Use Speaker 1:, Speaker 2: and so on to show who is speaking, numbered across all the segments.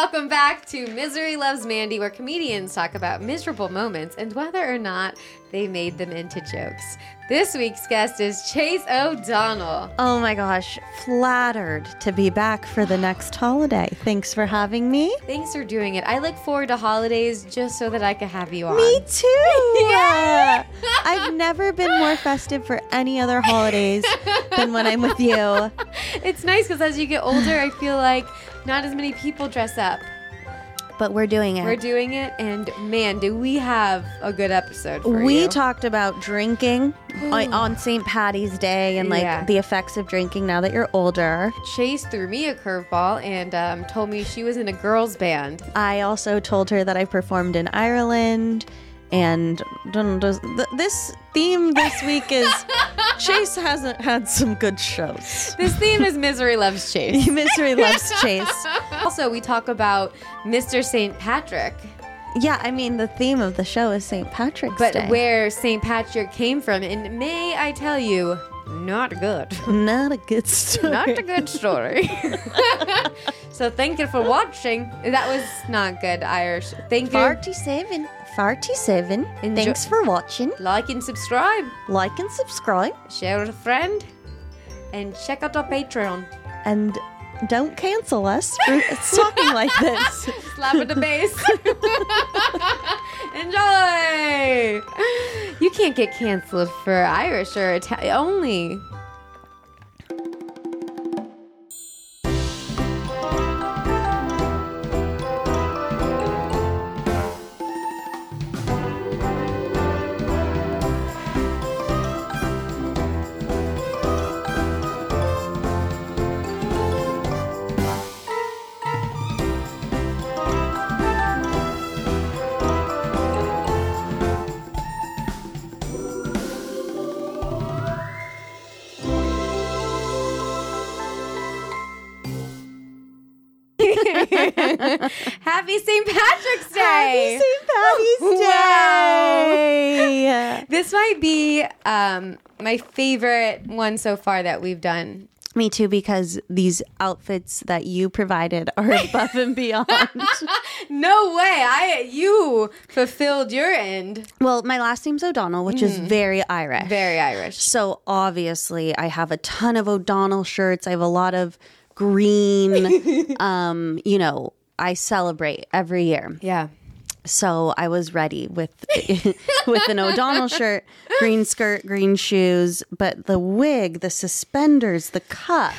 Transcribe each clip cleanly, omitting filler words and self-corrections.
Speaker 1: Welcome back to Misery Loves Mandy, where comedians talk about miserable moments and whether or not they made them into jokes. This week's guest is Chase O'Donnell.
Speaker 2: Oh my gosh, flattered to be back for the next holiday. Thanks for having me.
Speaker 1: Thanks for doing it. I look forward to holidays just so that I can have you on.
Speaker 2: Me too.
Speaker 1: Yeah.
Speaker 2: I've never been more festive for any other holidays than when I'm with you.
Speaker 1: It's nice because as you get older, I feel like not as many people dress up.
Speaker 2: But we're doing it.
Speaker 1: We're doing it, and man, do we have a good episode for you.
Speaker 2: We talked about drinking on St. Patty's Day and the effects of drinking now that you're older.
Speaker 1: Chase threw me a curveball and told me she was in a girls band.
Speaker 2: I also told her that I performed in Ireland. And this theme this week is Chase hasn't had some good shows.
Speaker 1: This theme is Misery Loves Chase.
Speaker 2: Misery Loves Chase.
Speaker 1: Also, we talk about Mr. St. Patrick.
Speaker 2: Yeah, I mean, the theme of the show is St. Patrick's Day.
Speaker 1: But where St. Patrick came from, and may I tell you, not good.
Speaker 2: Not a good story.
Speaker 1: Not a good story. So thank you for watching. That was not good Irish. Thank you.
Speaker 2: 47. Thanks for watching.
Speaker 1: Like and subscribe.
Speaker 2: Like and subscribe.
Speaker 1: Share with a friend. And check out our Patreon.
Speaker 2: And don't cancel us for talking like this.
Speaker 1: Slap at the bass. Enjoy. You can't get canceled for Irish or Italian only. Happy St. Patrick's Day!
Speaker 2: Happy St. Patty's Day!
Speaker 1: Wow. This might be my favorite one so far that we've done.
Speaker 2: Me too, because these outfits that you provided are above and beyond.
Speaker 1: No way. You fulfilled your end.
Speaker 2: Well, my last name's O'Donnell, which is very Irish.
Speaker 1: Very Irish.
Speaker 2: So obviously I have a ton of O'Donnell shirts. I have a lot of green. I celebrate every year.
Speaker 1: Yeah.
Speaker 2: So I was ready with an O'Donnell shirt, green skirt, green shoes, but the wig, the suspenders, the cup.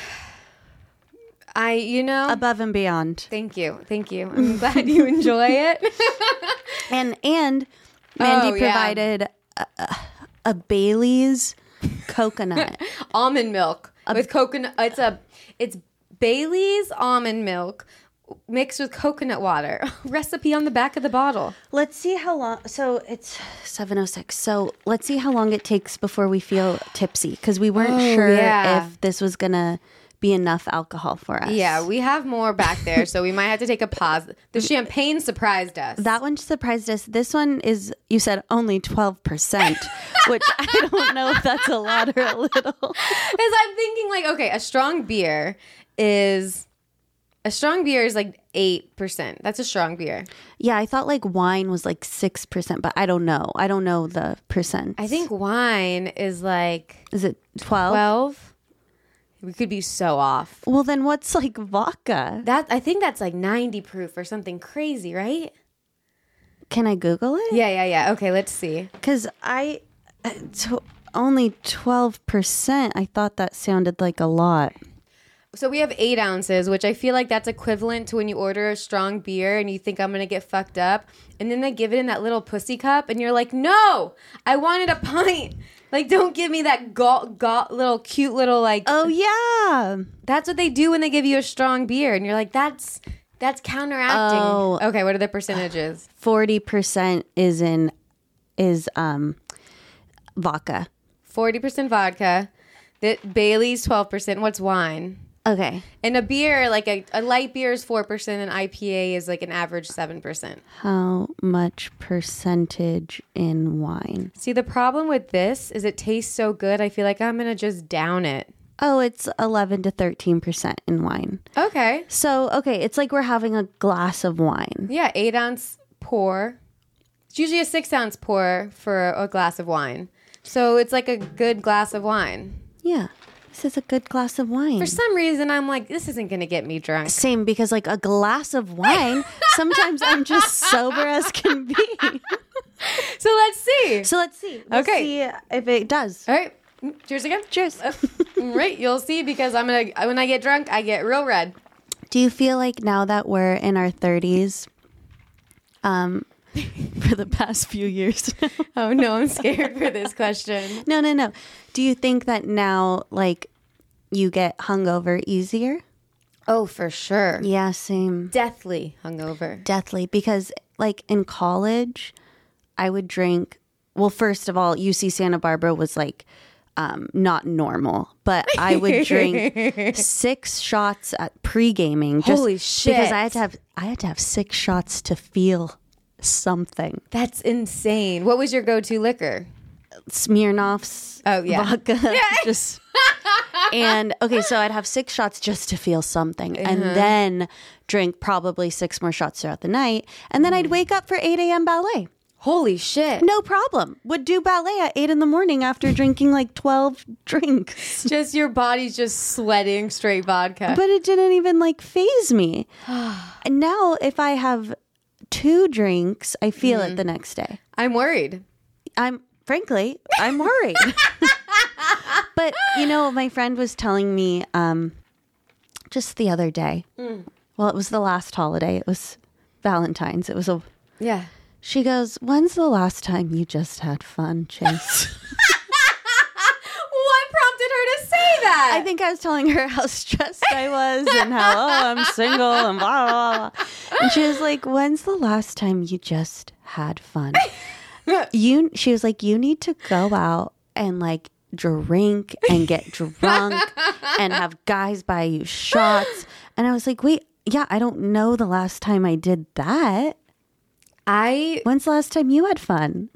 Speaker 2: Above and beyond.
Speaker 1: Thank you. I'm glad you enjoy it.
Speaker 2: And Mandy provided a Bailey's coconut.
Speaker 1: Almond milk with coconut. It's Bailey's almond milk mixed with coconut water. Recipe on the back of the bottle.
Speaker 2: Let's see how long. So it's 7:06. So let's see how long it takes before we feel tipsy, because we weren't sure if this was gonna be enough alcohol for us.
Speaker 1: Yeah, we have more back there, so we might have to take a pause. The champagne surprised us.
Speaker 2: That one surprised us. This one is, you said, only 12%, which I don't know if that's a lot or a little.
Speaker 1: Because I'm thinking like, okay, a strong beer is like 8%. That's a strong beer.
Speaker 2: Yeah, I thought like wine was like 6%, but I don't know. I don't know the percent.
Speaker 1: I think wine is like...
Speaker 2: Is it 12?
Speaker 1: 12? We could be so off.
Speaker 2: Well, then what's like vodka?
Speaker 1: I think that's like 90 proof or something crazy, right?
Speaker 2: Can I Google it?
Speaker 1: Yeah. Okay, let's see.
Speaker 2: Because only 12%. I thought that sounded like a lot.
Speaker 1: So we have 8 ounces, which I feel like that's equivalent to when you order a strong beer and you think I'm going to get fucked up. And then they give it in that little pussy cup and you're like, no, I wanted a pint. Like, don't give me that little cute little like.
Speaker 2: Oh, yeah.
Speaker 1: That's what they do when they give you a strong beer. And you're like, that's counteracting.
Speaker 2: Oh.
Speaker 1: Okay, what are the percentages?
Speaker 2: 40% is vodka.
Speaker 1: 40% vodka. Bailey's 12%. What's wine?
Speaker 2: Okay.
Speaker 1: And a beer, like a light beer is 4%, and IPA is like an average 7%.
Speaker 2: How much percentage in wine?
Speaker 1: See, the problem with this is it tastes so good, I feel like I'm going to just down it.
Speaker 2: Oh, it's 11 to 13% in wine.
Speaker 1: Okay.
Speaker 2: So, it's like we're having a glass of wine.
Speaker 1: Yeah, 8-ounce pour. It's usually a 6-ounce pour for a glass of wine. So it's like a good glass of wine.
Speaker 2: Yeah. This is a good glass of wine.
Speaker 1: For some reason, I'm like, this isn't going to get me drunk.
Speaker 2: Same, because like a glass of wine, sometimes I'm just sober as can be.
Speaker 1: So let's see.
Speaker 2: We'll see if it does.
Speaker 1: All right. Cheers again.
Speaker 2: Cheers.
Speaker 1: Right. You'll see, because when I get drunk, I get real red.
Speaker 2: Do you feel like now that we're in our 30s, for the past few years?
Speaker 1: Oh, no, I'm scared for this question.
Speaker 2: No. Do you think that now, like, you get hungover easier?
Speaker 1: Oh, for sure.
Speaker 2: Yeah, same.
Speaker 1: Deathly hungover.
Speaker 2: Deathly. Because, like, in college, I would drink. Well, first of all, UC Santa Barbara was, like, not normal. But I would drink 6 shots at pre-gaming.
Speaker 1: Holy shit.
Speaker 2: Because I had to have 6 shots to feel something.
Speaker 1: That's insane. What was your go-to liquor?
Speaker 2: Smirnoff's vodka.
Speaker 1: Yeah.
Speaker 2: Just and so I'd have 6 shots just to feel something, and then drink probably 6 more shots throughout the night, and then I'd wake up for 8 a.m. ballet.
Speaker 1: Holy shit.
Speaker 2: No problem. Would do ballet at 8 in the morning after drinking like 12 drinks.
Speaker 1: Just your body's just sweating straight vodka.
Speaker 2: But it didn't even like faze me. And now if I have 2 drinks, I feel it the next day.
Speaker 1: I'm worried.
Speaker 2: Frankly, I'm worried. But, my friend was telling me just the other day. Well, it was the last holiday. It was Valentine's.
Speaker 1: Yeah.
Speaker 2: She goes, when's the last time you just had fun, Chase?
Speaker 1: What prompted her to say that?
Speaker 2: I think I was telling her how stressed I was and how, I'm single and blah, blah, blah. And she was like, when's the last time you just had fun? She was like, you need to go out and like drink and get drunk and have guys buy you shots. And I was like, wait, yeah, I don't know the last time I did that. When's the last time you had fun?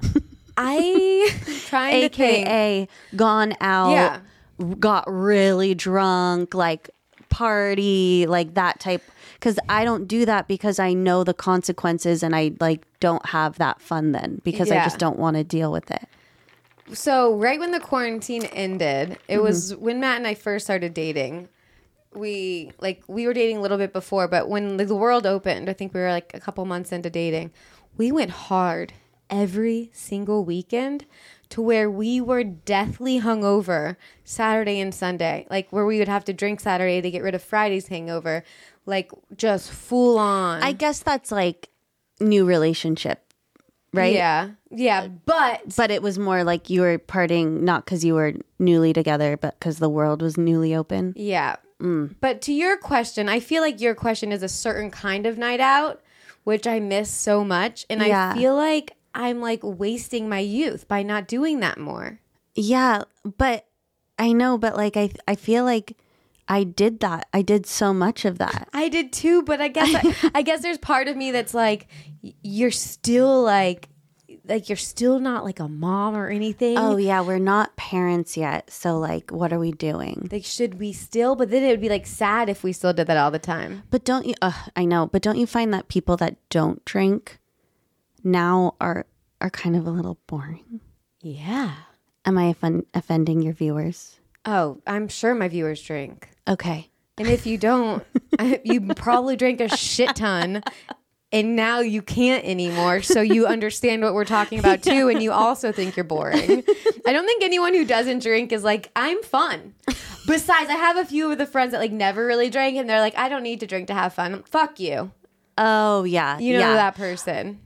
Speaker 1: Trying to think.
Speaker 2: AKA gone out, got really drunk, like party, like that type. Because I don't do that because I know the consequences and I like don't have that fun then because I just don't want to deal with it.
Speaker 1: So right when the quarantine ended, it was when Matt and I first started dating. We were dating a little bit before, but when the world opened, I think we were like a couple months into dating. We went hard every single weekend to where we were deathly hungover Saturday and Sunday, like where we would have to drink Saturday to get rid of Friday's hangover, like just full on.
Speaker 2: I guess that's like new relationship, right?
Speaker 1: Yeah, but
Speaker 2: it was more like you were partying not because you were newly together, but because the world was newly open.
Speaker 1: Yeah. But to your question, I feel like your question is a certain kind of night out, which I miss so much. And I feel like I'm like wasting my youth by not doing that more.
Speaker 2: Yeah, but I know, but like I feel like I did that. I did so much of that.
Speaker 1: I did too, but I guess I guess there's part of me that's like, you're still like you're still not like a mom or anything.
Speaker 2: Oh yeah, we're not parents yet. So like, what are we doing?
Speaker 1: Like, should we still? But then it would be like sad if we still did that all the time.
Speaker 2: But don't you? I know. But don't you find that people that don't drink now are kind of a little boring?
Speaker 1: Yeah.
Speaker 2: Am I offending your viewers?
Speaker 1: Oh, I'm sure my viewers drink.
Speaker 2: Okay.
Speaker 1: And if you don't, you probably drank a shit ton. And now you can't anymore. So you understand what we're talking about too. And you also think you're boring. I don't think anyone who doesn't drink is like, I'm fun. Besides, I have a few of the friends that like never really drank. And they're like, I don't need to drink to have fun. Fuck you.
Speaker 2: Oh, yeah.
Speaker 1: You know that person.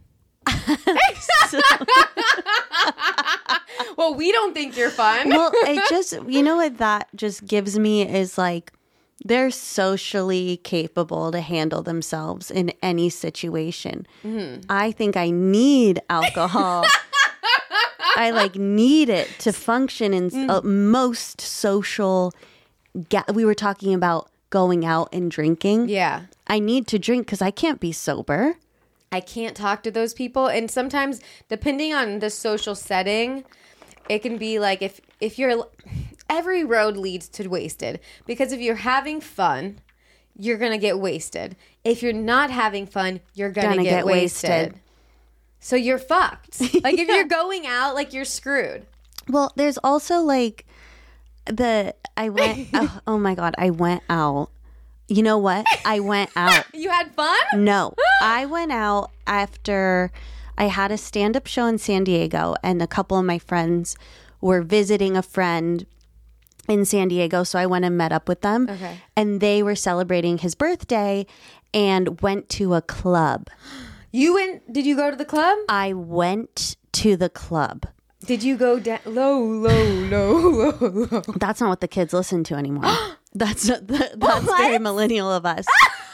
Speaker 1: Well, we don't think you're fun.
Speaker 2: Well, it just, what that just gives me is like, they're socially capable to handle themselves in any situation. Mm-hmm. I think I need alcohol. I like need it to function in most social. We were talking about going out and drinking.
Speaker 1: Yeah. I
Speaker 2: need to drink because I can't be sober.
Speaker 1: I can't talk to those people. And sometimes, depending on the social setting, it can be like if you're... every road leads to wasted, because if you're having fun, you're going to get wasted. If you're not having fun, you're going to get wasted. So you're fucked. Like if you're going out, like you're screwed.
Speaker 2: Well, there's also like oh my God, I went out. You know what? I went out.
Speaker 1: You had fun?
Speaker 2: No, I went out after I had a stand-up show in San Diego, and a couple of my friends were visiting a friend in San Diego. So I went and met up with them.
Speaker 1: Okay.
Speaker 2: And they were celebrating his birthday and went to a club.
Speaker 1: Did you go to the club?
Speaker 2: I went to the club.
Speaker 1: Did you go down low?
Speaker 2: That's not what the kids listen to anymore. That's very millennial of us.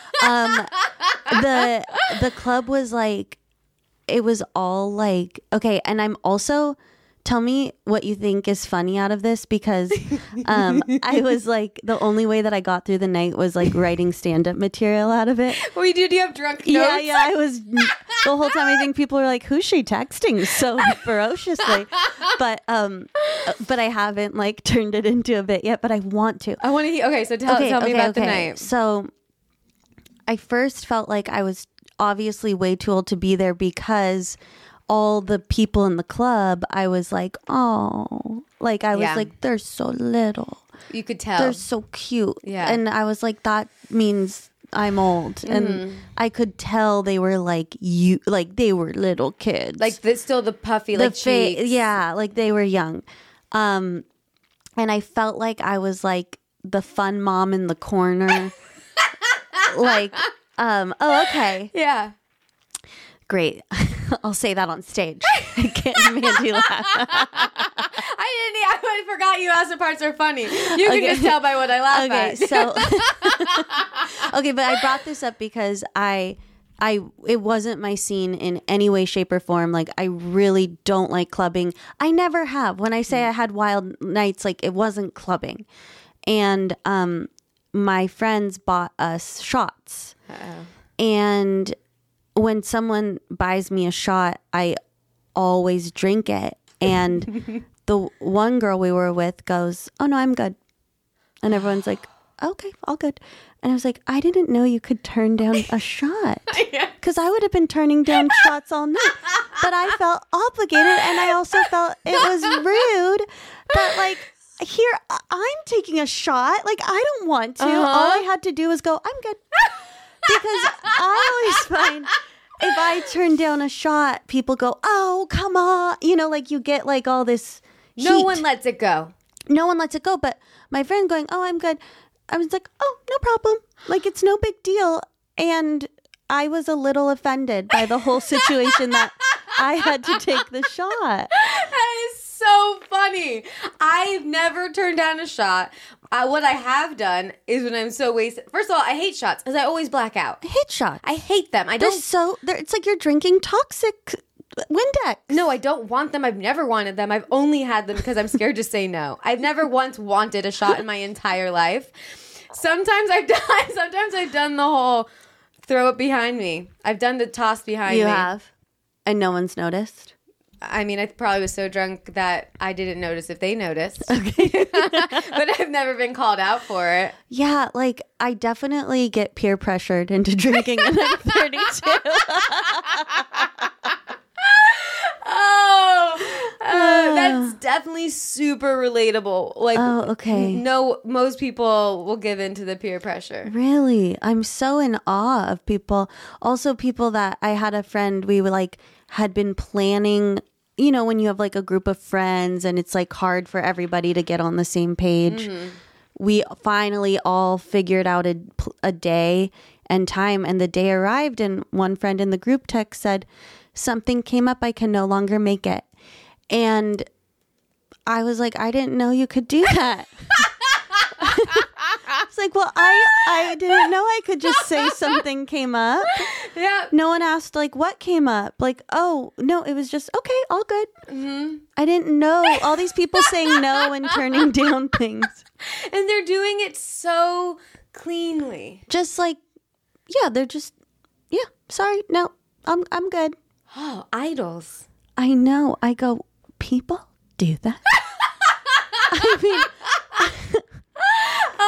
Speaker 2: The club was like, it was all like, okay. And I'm also, tell me what you think is funny out of this, because I was like, the only way that I got through the night was like writing stand-up material out of it.
Speaker 1: Wait, did you have drunk notes?
Speaker 2: Yeah. I was the whole time. I think people were like, "Who's she texting so ferociously?" But I haven't like turned it into a bit yet. But I want to.
Speaker 1: I want to hear. Okay, so tell me about the night.
Speaker 2: So I first felt like I was obviously way too old to be there, because all the people in the club, I was like, oh, like I was like, they're so little.
Speaker 1: You could tell.
Speaker 2: They're so cute.
Speaker 1: Yeah.
Speaker 2: And I was like, that means I'm old. Mm-hmm. And I could tell they were like, they were little kids.
Speaker 1: Like still the puffy, like cheeks.
Speaker 2: Yeah, like they were young. And I felt like I was like the fun mom in the corner. Like, oh, okay.
Speaker 1: Yeah.
Speaker 2: Great. I'll say that on stage. I can't Mandy laugh.
Speaker 1: I forgot you asked the parts are funny. You can just tell by what I laugh at.
Speaker 2: So okay, but I brought this up because it wasn't my scene in any way, shape, or form. Like, I really don't like clubbing. I never have. When I say I had wild nights, like, it wasn't clubbing. And my friends bought us shots.
Speaker 1: Uh-oh.
Speaker 2: And when someone buys me a shot, I always drink it. And the one girl we were with goes, "Oh no, I'm good." And everyone's like, "Okay, all good." And I was like, I didn't know you could turn down a shot, because I would have been turning down shots all night. But I felt obligated, and I also felt it was rude that, like, here I'm taking a shot. Like, I don't want to. All I had to do was go, "I'm good." Because I always find if I turn down a shot, people go, "Oh, come on." You know, like you get like all this heat.
Speaker 1: No one lets it go.
Speaker 2: No one lets it go. But my friend going, "Oh, I'm good." I was like, "Oh, no problem. Like, it's no big deal." And I was a little offended by the whole situation that I had to take the shot.
Speaker 1: That is so funny. I've never turned down a shot. What I have done is when I'm so wasted. First of all, I hate shots because I always black out.
Speaker 2: I hate shots.
Speaker 1: I hate them.
Speaker 2: It's like you're drinking toxic Windex.
Speaker 1: No, I don't want them. I've never wanted them. I've only had them because I'm scared to say no. I've never once wanted a shot in my entire life. Sometimes I've done the whole throw it behind me. I've done the toss behind me.
Speaker 2: You have? And no one's noticed?
Speaker 1: I mean, I probably was so drunk that I didn't notice if they noticed. Okay. But I've never been called out for it.
Speaker 2: Yeah, like, I definitely get peer pressured into drinking and I'm 32.
Speaker 1: That's definitely super relatable. Like,
Speaker 2: okay.
Speaker 1: No, most people will give in to the peer pressure.
Speaker 2: Really? I'm so in awe of people. Also, people that I had a friend, we were like, had been planning, you know, when you have like a group of friends and it's like hard for everybody to get on the same page. Mm-hmm. We finally all figured out a day and time, and the day arrived, and one friend in the group text said, "Something came up, I can no longer make it." And I was like, I didn't know you could do that. It's like, well, I didn't know I could just say something came up.
Speaker 1: Yeah.
Speaker 2: No one asked, like, what came up? Like, oh, no, it was just, okay, all good. Mm-hmm. I didn't know. All these people saying no and turning down things.
Speaker 1: And they're doing it so cleanly.
Speaker 2: Just like, yeah, they're just, yeah, sorry, no, I'm good.
Speaker 1: Oh, idols.
Speaker 2: I know. I go, people do that? I mean,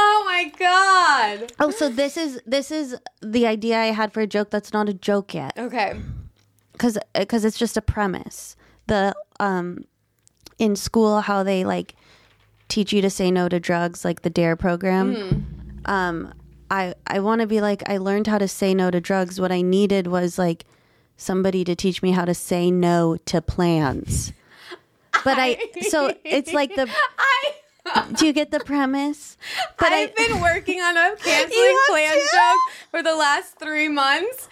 Speaker 1: Oh my God.
Speaker 2: Oh, so this is the idea I had for a joke that's not a joke yet.
Speaker 1: Okay.
Speaker 2: Because it's just a premise. The in school, how they like teach you to say no to drugs, like the DARE program. I want to be like, I learned how to say no to drugs. What I needed was like somebody to teach me how to say no to plans. But so it's like do you get the premise? But
Speaker 1: I've been working on a canceling
Speaker 2: You have
Speaker 1: plans
Speaker 2: to?
Speaker 1: joke for the last 3 months.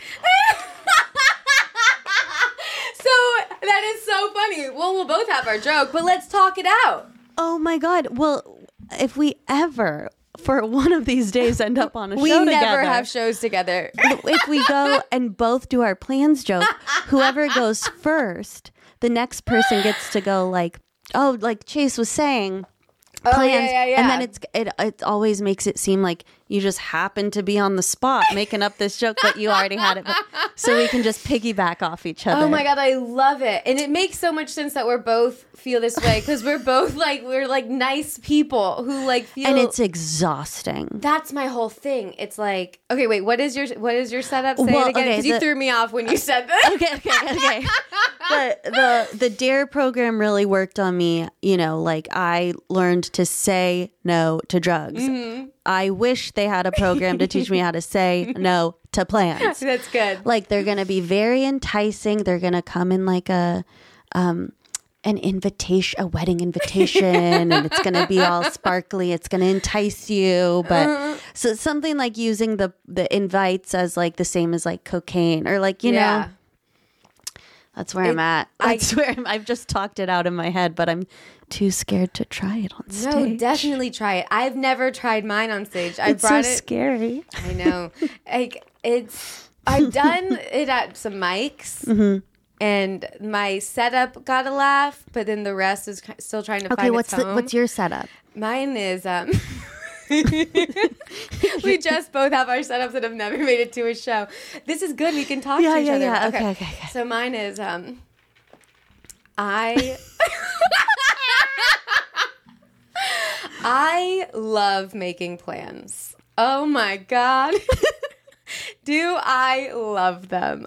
Speaker 1: So that is so funny. Well, we'll both have our joke, but let's talk it out.
Speaker 2: Oh my God. Well, if we ever for one of these days end up on a
Speaker 1: We
Speaker 2: show
Speaker 1: never
Speaker 2: together,
Speaker 1: have shows together.
Speaker 2: if we go and both do our plans joke, whoever goes first, the next person gets to go like, oh, like Chase was saying, plans.
Speaker 1: Yeah.
Speaker 2: And then it always makes it seem like you just happen to be on the spot making up this joke, but you already had it. So we can just piggyback off each other.
Speaker 1: Oh my God, I love it. And it makes so much sense that we're both feel this way because we're both like, we're like nice people who like feel.
Speaker 2: And it's exhausting.
Speaker 1: That's my whole thing. It's like, okay, wait, what is your setup? Say
Speaker 2: Well,
Speaker 1: it again
Speaker 2: okay,
Speaker 1: because you threw me off when you said that.
Speaker 2: Okay. The DARE program really worked on me. You know, like I learned to say no to drugs.
Speaker 1: Mm-hmm.
Speaker 2: I wish they had a program to teach me how to say no to plans.
Speaker 1: That's good.
Speaker 2: Like they're going to be very enticing. They're going to come in like an invitation, a wedding invitation, and it's going to be all sparkly. It's going to entice you, but so something like using the invites as like the same as like cocaine or like, you know, that's where I'm at. That's where I've just talked it out in my head, but I'm too scared to try it on stage.
Speaker 1: No, definitely try it. I've never tried mine on stage. I
Speaker 2: It's
Speaker 1: brought
Speaker 2: so
Speaker 1: it.
Speaker 2: scary.
Speaker 1: I know. Like I've done it at some mics, and my setup got a laugh, but then the rest is still trying to find its home.
Speaker 2: What's your setup?
Speaker 1: Mine is we just both have our setups that have never made it to a show. This is good. We can talk to each other.
Speaker 2: Yeah. Okay.
Speaker 1: So mine is I love making plans. Oh my God. Do I love them?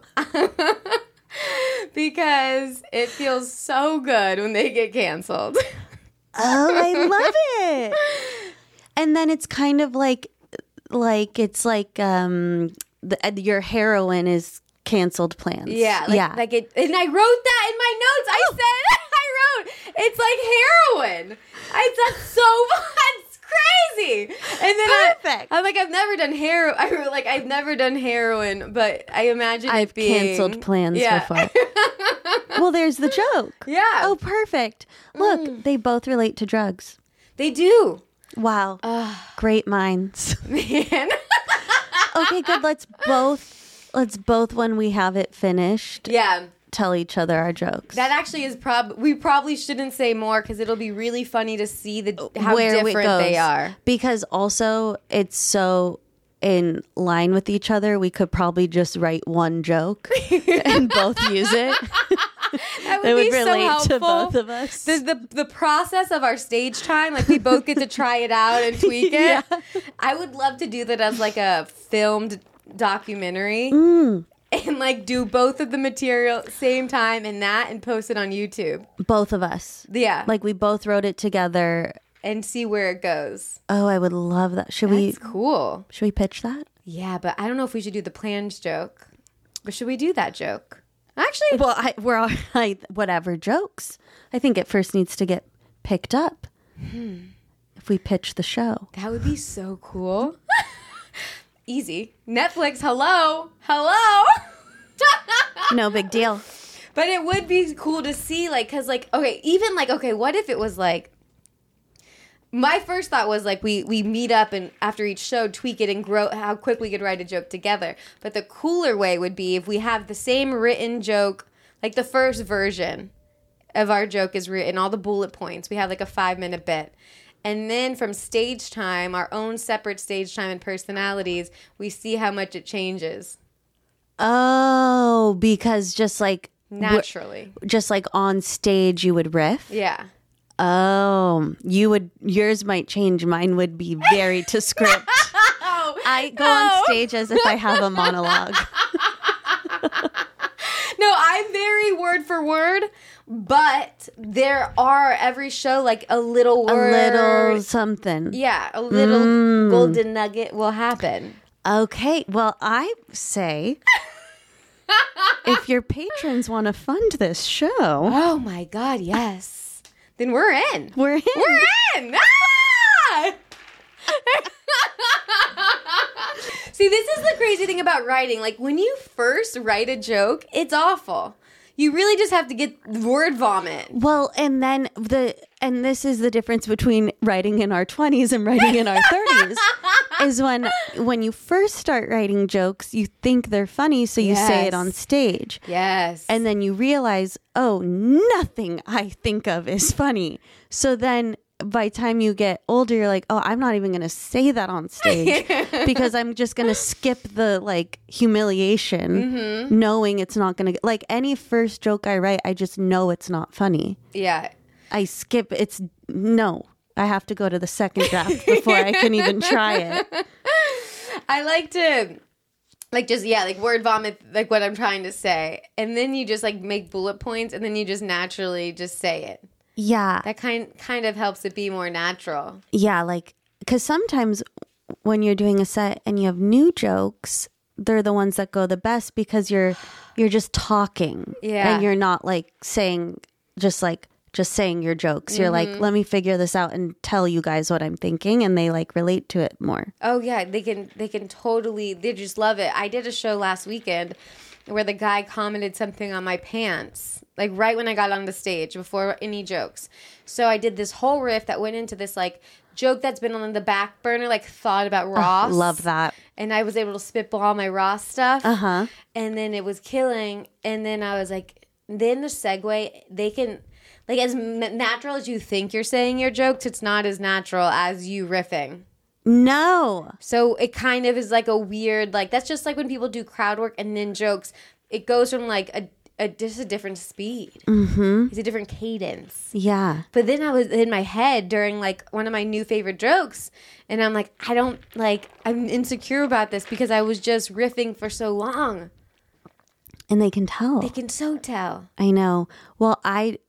Speaker 1: Because it feels so good when they get canceled.
Speaker 2: Oh, I love it. And then it's kind of like it's like your heroin is canceled plans.
Speaker 1: Yeah, like it. And I wrote that in my notes. I said I wrote it's like heroin. That's so that's crazy. And then
Speaker 2: Perfect.
Speaker 1: I'm like I've never done heroin. I wrote like I've never done heroin, but I imagine
Speaker 2: I've
Speaker 1: it being
Speaker 2: canceled plans before. Well, there's the joke.
Speaker 1: Yeah.
Speaker 2: Oh, perfect. Look, they both relate to drugs.
Speaker 1: They do.
Speaker 2: Wow. Great minds.
Speaker 1: Man.
Speaker 2: Okay, good. Let's both when we have it finished,
Speaker 1: Yeah.
Speaker 2: tell each other our jokes.
Speaker 1: That actually is we probably shouldn't say more because it'll be really funny to see how
Speaker 2: Where it
Speaker 1: different
Speaker 2: goes.
Speaker 1: they are.
Speaker 2: Because also it's so in line with each other. We could probably just write one joke and both use it.
Speaker 1: That
Speaker 2: It would
Speaker 1: be so
Speaker 2: relate
Speaker 1: helpful.
Speaker 2: to both of us.
Speaker 1: The process of our stage time, like we both get to try it out and tweak it.
Speaker 2: Yeah.
Speaker 1: I would love to do that as like a filmed documentary and like do both of the material same time and post it on YouTube.
Speaker 2: Both of us.
Speaker 1: Yeah.
Speaker 2: Like we both wrote it together.
Speaker 1: And see where it goes.
Speaker 2: Oh, I would love that. Should
Speaker 1: That's cool.
Speaker 2: we pitch that?
Speaker 1: Yeah, but I don't know if we should do the plans joke. But should we do that joke? Actually,
Speaker 2: Well, we're all right. Whatever jokes. I think it first needs to get picked up. If we pitch the show.
Speaker 1: that would be so cool. Easy. Netflix, hello.
Speaker 2: No big deal.
Speaker 1: But it would be cool to see, like, because, like, okay, even, like, okay, what if it was, like, my first thought was, like, we meet up and after each show tweak it and grow how quick we could write a joke together. But the cooler way would be if we have the same written joke, like, the first version of our joke is written, all the bullet points. We have, like, a 5-minute bit. And then from stage time, our own separate stage time and personalities, we see how much it changes.
Speaker 2: Oh, because just like
Speaker 1: Naturally.
Speaker 2: just like on stage you would riff.
Speaker 1: Yeah.
Speaker 2: Oh, yours might change. Mine would be very to script. I go on stage as if I have a monologue.
Speaker 1: No, I'm very word for word, but there are every show like a little word.
Speaker 2: A little something.
Speaker 1: Yeah, a little golden nugget will happen.
Speaker 2: Okay, well, I say if your patrons want to fund this show.
Speaker 1: Oh my God, yes. Then we're in.
Speaker 2: We're in.
Speaker 1: We're in. Ah! See, this is the crazy thing about writing. Like, when you first write a joke, it's awful. You really just have to get word vomit.
Speaker 2: Well, and then this is the difference between writing in our 20s and writing in our 30s is when you first start writing jokes, you think they're funny, so you say it on stage.
Speaker 1: Yes.
Speaker 2: And then you realize, oh, nothing I think of is funny. So then by the time you get older, you're like, oh, I'm not even going to say that on stage because I'm just going to skip the like humiliation, knowing it's not going to, like any first joke I write, I just know it's not funny.
Speaker 1: Yeah.
Speaker 2: I skip, I have to go to the second draft before I can even try it.
Speaker 1: I like to like word vomit like what I'm trying to say. And then you just like make bullet points and then you just naturally just say it.
Speaker 2: Yeah.
Speaker 1: That kind of helps it be more natural.
Speaker 2: Yeah, like, because sometimes when you're doing a set and you have new jokes, they're the ones that go the best because you're just talking.
Speaker 1: Yeah.
Speaker 2: And you're not like saying, just saying your jokes. You're like, let me figure this out and tell you guys what I'm thinking. And they like relate to it more.
Speaker 1: Oh, yeah. They can totally, they just love it. I did a show last weekend where the guy commented something on my pants, like right when I got on the stage before any jokes. So I did this whole riff that went into this like joke that's been on the back burner, like thought about Ross.
Speaker 2: Love that.
Speaker 1: And I was able to spitball all my Ross stuff.
Speaker 2: Uh-huh.
Speaker 1: And then it was killing. And then I was like, then the segue, they can, like as natural as you think you're saying your jokes, it's not as natural as you riffing.
Speaker 2: No.
Speaker 1: So it kind of is like a weird, like, that's just like when people do crowd work and then jokes. It goes from like just a different speed. Mm-hmm. It's a different cadence.
Speaker 2: Yeah.
Speaker 1: But then I was in my head during like one of my new favorite jokes. And I'm like, I'm insecure about this because I was just riffing for so long.
Speaker 2: And they can tell.
Speaker 1: They can so tell.
Speaker 2: I know. Well, I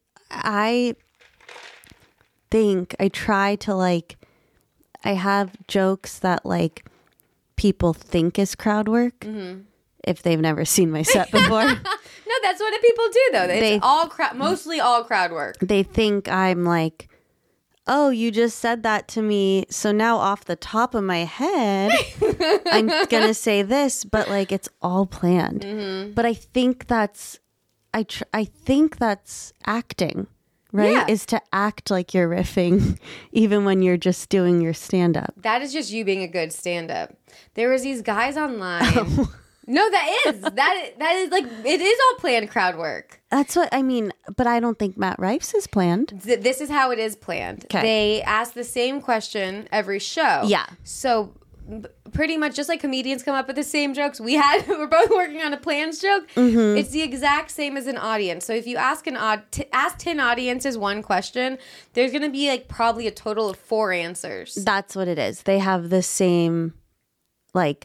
Speaker 2: think I try to like, I have jokes that like people think is crowd work if they've never seen my set before.
Speaker 1: No, that's what people do though. It's mostly all crowd work.
Speaker 2: They think I'm like, oh, you just said that to me, so now off the top of my head, I'm gonna say this, but like it's all planned. Mm-hmm. But I think that's, I think that's acting. Right?
Speaker 1: Yeah.
Speaker 2: Is to act like you're riffing even when you're just doing your stand-up.
Speaker 1: That is just you being a good stand-up. There was these guys online. Oh. No, that is like, it is all planned crowd work.
Speaker 2: That's what I mean, but I don't think Matt Rife's is planned.
Speaker 1: This is how it is planned. Okay. They ask the same question every show.
Speaker 2: Yeah. So
Speaker 1: pretty much just like comedians come up with the same jokes, we're both working on a planned joke. Mm-hmm. It's the exact same as an audience. So if you ask ask 10 audiences one question, there's going to be like probably a total of 4 answers.
Speaker 2: That's what it is. They have the same like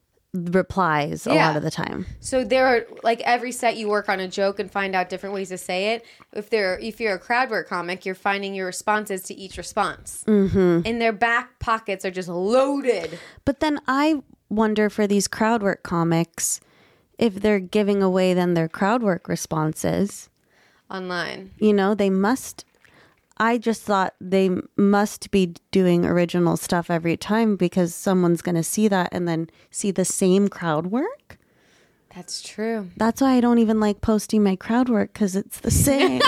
Speaker 2: replies a lot of the time.
Speaker 1: So there are like every set you work on a joke and find out different ways to say it. If you're a crowd work comic, you're finding your responses to each response. Mm-hmm. And their back pockets are just loaded.
Speaker 2: But then I wonder for these crowd work comics if they're giving away then their crowd work responses
Speaker 1: online.
Speaker 2: You know, they must. I just thought they must be doing original stuff every time because someone's going to see that and then see the same crowd work.
Speaker 1: That's true.
Speaker 2: That's why I don't even like posting my crowd work because it's the same.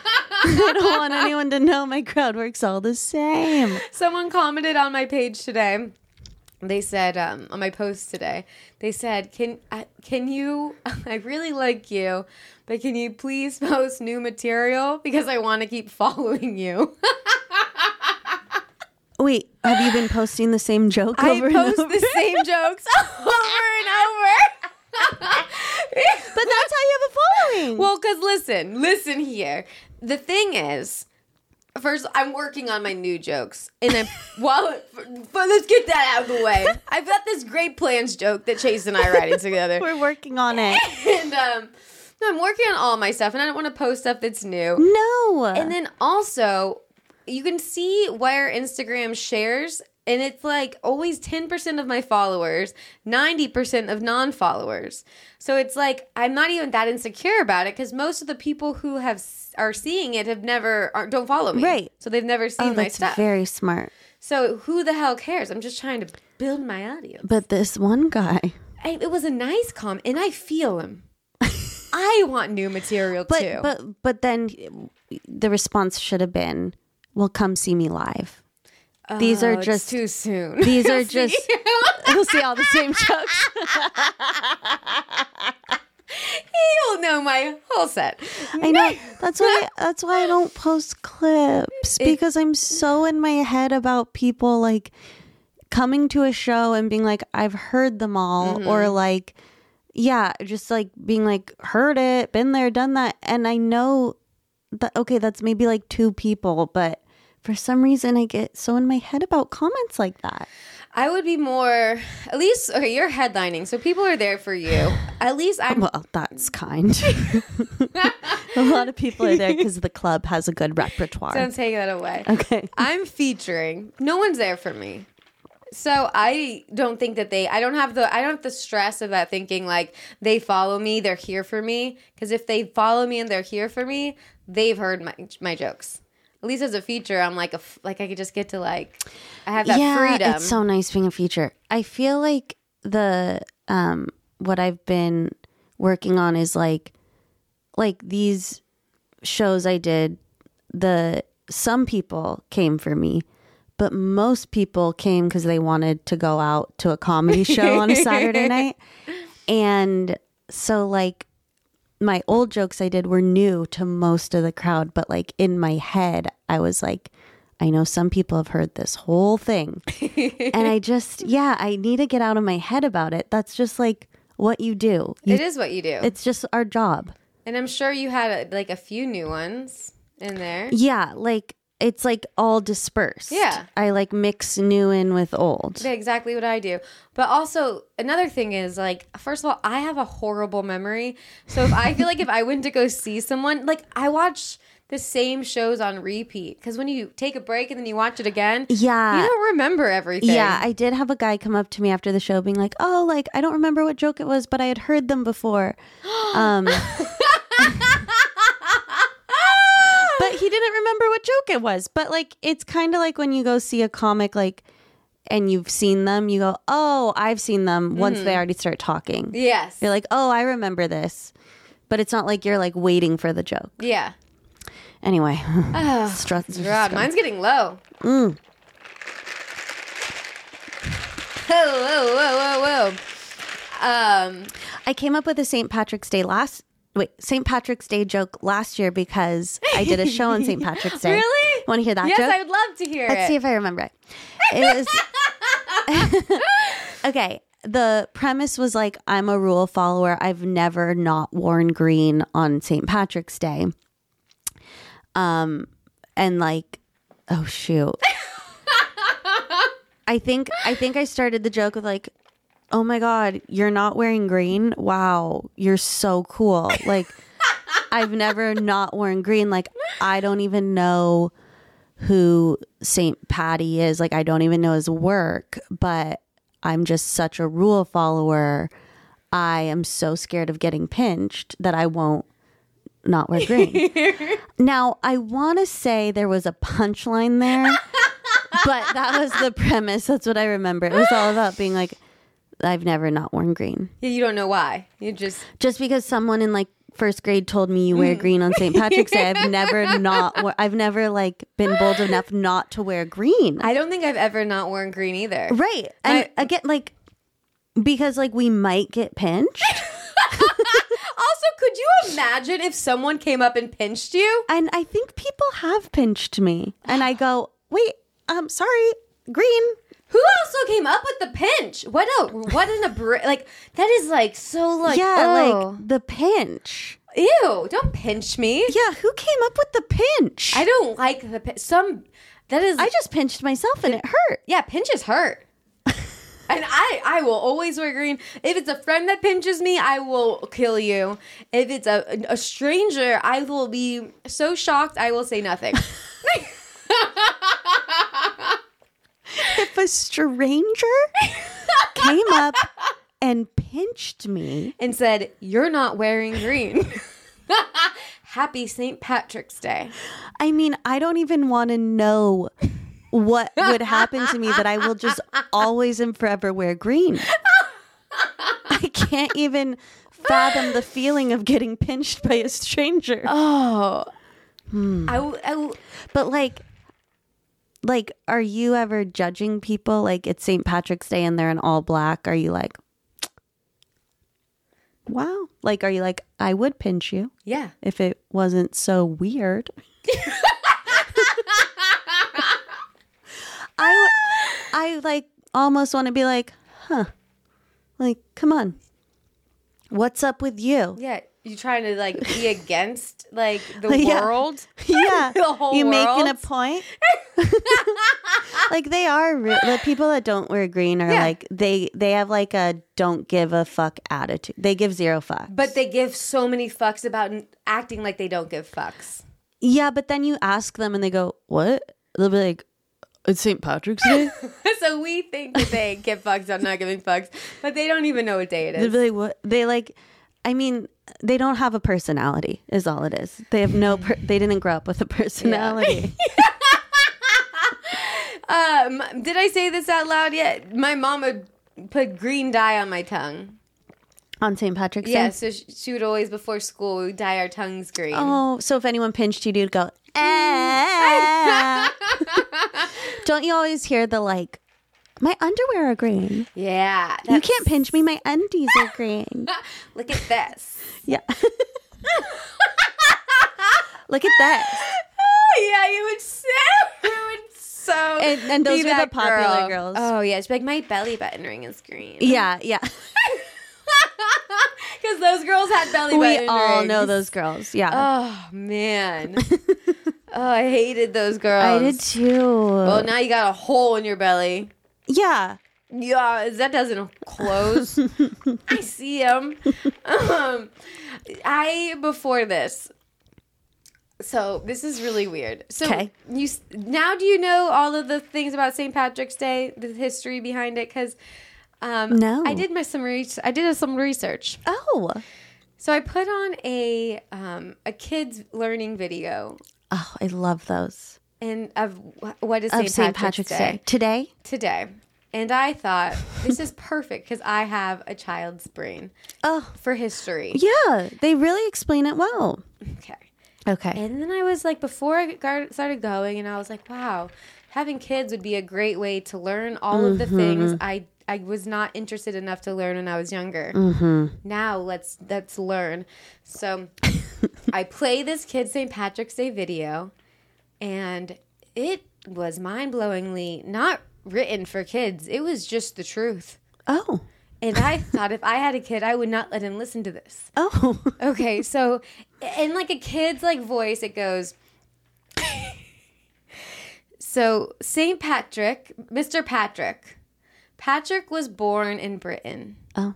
Speaker 2: I don't want anyone to know my crowd work's all the same.
Speaker 1: Someone commented on my page today. They said, on my post today, they said, can you, I really like you, but can you please post new material? Because I want to keep following you.
Speaker 2: Wait, have you been posting the same joke over and over?
Speaker 1: I post the same jokes over and over.
Speaker 2: But that's how you have a following.
Speaker 1: Well, because listen here. The thing is, First, I'm working on my new jokes, and then let's get that out of the way. I've got this great plans joke that Chase and I are writing together.
Speaker 2: We're working on it.
Speaker 1: And no, I'm working on all my stuff, and I don't want to post stuff that's new.
Speaker 2: No.
Speaker 1: And then also, you can see where Instagram shares, and it's like always 10% of my followers, 90% of non-followers. So it's like I'm not even that insecure about it because most of the people who are seeing it don't follow me.
Speaker 2: Right.
Speaker 1: So they've never seen my
Speaker 2: that's
Speaker 1: stuff.
Speaker 2: very smart.
Speaker 1: So who the hell cares? I'm just trying to build my audience.
Speaker 2: But this one guy.
Speaker 1: It was a nice comment, and I feel him. I want new material too.
Speaker 2: But then the response should have been, well, come see me live. These are just
Speaker 1: too soon.
Speaker 2: These are just we'll see all the same jokes.
Speaker 1: You'll know my whole set.
Speaker 2: I know. That's why I don't post clips because I'm so in my head about people like coming to a show and being like, I've heard them all, or like, yeah, just like being like, heard it, been there, done that. And I know that, okay, that's maybe like 2 people, but for some reason I get so in my head about comments like that.
Speaker 1: I would be more, at least, okay, you're headlining, so people are there for you. At least I'm...
Speaker 2: Well, that's kind. A lot of people are there because the club has a good repertoire.
Speaker 1: Don't take that away.
Speaker 2: Okay.
Speaker 1: I'm featuring. No one's there for me. So I don't think that I don't have the stress of that thinking like they follow me, they're here for me. Because if they follow me and they're here for me, they've heard my jokes. At least as a feature, I'm like I could just get to like I have that freedom.
Speaker 2: It's so nice being a feature. I feel like the what I've been working on is like these shows I did. Some people came for me, but most people came because they wanted to go out to a comedy show on a Saturday night, and so like. My old jokes I did were new to most of the crowd, but like in my head, I was like, I know some people have heard this whole thing. And I need to get out of my head about it. That's just like what you do.
Speaker 1: It is what you do.
Speaker 2: It's just our job.
Speaker 1: And I'm sure you had like a few new ones in there.
Speaker 2: Yeah, like it's like all dispersed.
Speaker 1: Yeah.
Speaker 2: I like mix new in with old.
Speaker 1: That's exactly what I do. But also another thing is like, first of all, I have a horrible memory. So if I feel like if I went to go see someone, like I watch the same shows on repeat. Because when you take a break and then you watch it again,
Speaker 2: yeah,
Speaker 1: you don't remember everything.
Speaker 2: Yeah, I did have a guy come up to me after the show being like, oh, like I don't remember what joke it was, but I had heard them before. But he didn't remember what joke it was. But like, it's kind of like when you go see a comic, like, and you've seen them, you go, oh, I've seen them once they already start talking.
Speaker 1: Yes.
Speaker 2: You're like, oh, I remember this. But it's not like you're like waiting for the joke.
Speaker 1: Yeah.
Speaker 2: Anyway.
Speaker 1: Oh, God, mine's getting low. Whoa.
Speaker 2: I came up with a St. Patrick's Day joke last year because I did a show on St. Patrick's Day.
Speaker 1: Really?
Speaker 2: Want to hear that
Speaker 1: yes,
Speaker 2: joke?
Speaker 1: Yes, I would love to hear
Speaker 2: Let's see if I remember it. It was... Okay. The premise was like, I'm a rule follower. I've never not worn green on St. Patrick's Day. And like, oh shoot. I think I started the joke with like, oh my God, you're not wearing green? Wow, you're so cool. Like, I've never not worn green. Like, I don't even know who St. Patty is. Like, I don't even know his work, but I'm just such a rule follower. I am so scared of getting pinched that I won't not wear green. Now, I want to say there was a punchline there, but that was the premise. That's what I remember. It was all about being like, I've never not worn green.
Speaker 1: Yeah, you don't know why. You just
Speaker 2: because someone in like first grade told me you wear green on St. Patrick's Day. I've never like been bold enough not to wear green.
Speaker 1: I don't think I've ever not worn green either.
Speaker 2: Right. And again, like, because like we might get pinched.
Speaker 1: Also, could you imagine if someone came up and pinched you?
Speaker 2: And I think people have pinched me. And I go, wait, sorry, green.
Speaker 1: Who also came up with the pinch? What like that is like so like
Speaker 2: like the pinch.
Speaker 1: Ew, don't pinch me.
Speaker 2: Yeah, who came up with the pinch?
Speaker 1: I don't like the
Speaker 2: I just pinched myself and it hurt.
Speaker 1: Yeah, pinches hurt. And I will always wear green. If it's a friend that pinches me, I will kill you. If it's a stranger, I will be so shocked I will say nothing.
Speaker 2: If a stranger came up and pinched me
Speaker 1: and said, "You're not wearing green." Happy St. Patrick's Day.
Speaker 2: I mean, I don't even want to know what would happen to me that I will just always and forever wear green. I can't even fathom the feeling of getting pinched by a stranger.
Speaker 1: Oh.
Speaker 2: But like, are you ever judging people? Like, it's St. Patrick's Day and they're in all black. Are you like, wow? Like, are you like, I would pinch you?
Speaker 1: Yeah.
Speaker 2: If it wasn't so weird. I like almost want to be like, huh? Like, come on. What's up with you?
Speaker 1: Yeah. You trying to like be against like the
Speaker 2: Yeah.
Speaker 1: world?
Speaker 2: Yeah.
Speaker 1: The whole
Speaker 2: you
Speaker 1: world?
Speaker 2: making a point? Like they are the people that don't wear green are
Speaker 1: Yeah.
Speaker 2: like they have like a don't give a fuck attitude. They give zero fucks.
Speaker 1: But they give so many fucks about acting like they don't give fucks.
Speaker 2: Yeah, but then you ask them and they go, "What?" They'll be like, "It's St. Patrick's Day."
Speaker 1: So we think that they give fucks on not giving fucks, but they don't even know what day it
Speaker 2: They'll
Speaker 1: is.
Speaker 2: be like, "What?" They like, I mean, they don't have a personality. Is all it is. They have no. They didn't grow up with a personality.
Speaker 1: Did I say this out loud yet? My mom would put green dye on my tongue.
Speaker 2: On St. Patrick's Day.
Speaker 1: Yeah, so she would always before school we would dye our tongues green.
Speaker 2: Oh, so if anyone pinched you, you'd go, ah. Don't you always hear the like, my underwear are green.
Speaker 1: Yeah,
Speaker 2: You can't pinch me. My undies are green.
Speaker 1: Look at this.
Speaker 2: Yeah. Look at this.
Speaker 1: Yeah, you would so
Speaker 2: And those
Speaker 1: be
Speaker 2: are the
Speaker 1: that
Speaker 2: popular
Speaker 1: girl.
Speaker 2: girls.
Speaker 1: Oh yeah, she's like my belly button ring is green.
Speaker 2: Yeah, yeah.
Speaker 1: Because those girls had belly button
Speaker 2: We all
Speaker 1: rings.
Speaker 2: know those girls. Yeah.
Speaker 1: Oh man. Oh, I hated those girls.
Speaker 2: I did too.
Speaker 1: Well, now you got a hole in your belly.
Speaker 2: Yeah.
Speaker 1: Yeah, that doesn't close. I see him. Before this. So this is really weird. So
Speaker 2: Okay.
Speaker 1: Now do you know all of the things about St. Patrick's Day, the history behind it? Because
Speaker 2: No.
Speaker 1: I did some research.
Speaker 2: Oh.
Speaker 1: So I put on a kids learning video
Speaker 2: Oh, I love those.
Speaker 1: and of what is
Speaker 2: Of
Speaker 1: St. Patrick's Day
Speaker 2: Today?
Speaker 1: today. And I thought this is perfect because I have a child's brain
Speaker 2: Oh.
Speaker 1: for history.
Speaker 2: Yeah. They really explain it well.
Speaker 1: Okay.
Speaker 2: Okay.
Speaker 1: And then I was like, before I started going, and I was like, wow, having kids would be a great way to learn all of the things I was not interested enough to learn when I was younger. Now let's learn. So I play this kid St. Patrick's Day video, and it was mind-blowingly not written for kids. It was just the truth.
Speaker 2: Oh.
Speaker 1: And I thought if I had a kid, I would not let him listen to this.
Speaker 2: Oh.
Speaker 1: Okay, so in like a kid's like voice, it goes. So St. Patrick, Mr. Patrick. Patrick was born in Britain.
Speaker 2: Oh.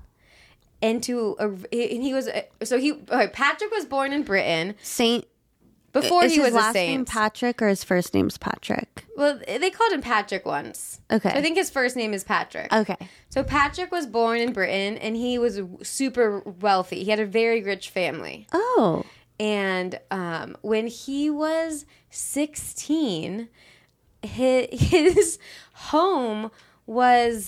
Speaker 1: Patrick was born in Britain
Speaker 2: Saint.
Speaker 1: before
Speaker 2: Is
Speaker 1: he
Speaker 2: his
Speaker 1: was a
Speaker 2: last name
Speaker 1: saint.
Speaker 2: Patrick or his first name's Patrick?
Speaker 1: Well, they called him Patrick once.
Speaker 2: Okay.
Speaker 1: So I think his first name is Patrick.
Speaker 2: Okay.
Speaker 1: So Patrick was born in Britain, and he was super wealthy. He had a very rich family.
Speaker 2: Oh.
Speaker 1: And when he was 16, his home was,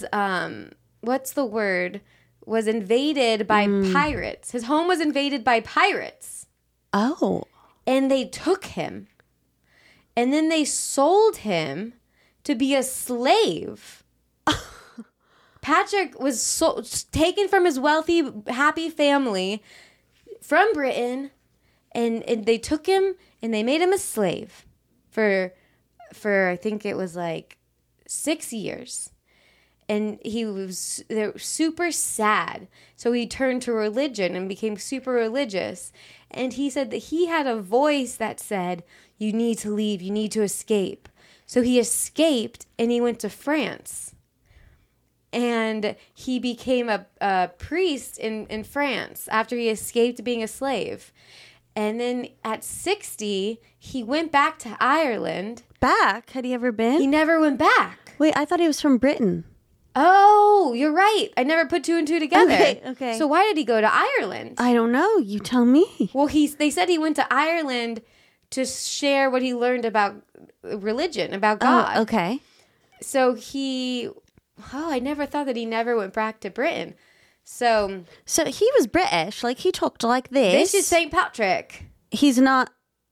Speaker 1: was invaded by pirates. His home was invaded by pirates.
Speaker 2: Oh.
Speaker 1: And they took him. And then they sold him to be a slave. Patrick was taken from his wealthy, happy family from Britain, and they took him and they made him a slave for I think it was like 6 years. and they were super sad. So he turned to religion and became super religious. And he said that he had a voice that said, you need to leave, you need to escape. So he escaped and he went to France. And he became a priest in France after he escaped being a slave. And then at 60, he went back to Ireland.
Speaker 2: Back? Had he ever been?
Speaker 1: He never went back.
Speaker 2: Wait, I thought he was from Britain.
Speaker 1: Oh, you're right. I never put two and two together.
Speaker 2: Okay.
Speaker 1: So why did he go to Ireland?
Speaker 2: I don't know. You tell me.
Speaker 1: Well, they said he went to Ireland to share what he learned about religion, about God.
Speaker 2: Oh, okay.
Speaker 1: So I never thought that he never went back to Britain. So
Speaker 2: he was British. Like, he talked like this.
Speaker 1: this is St. Patrick.
Speaker 2: He's not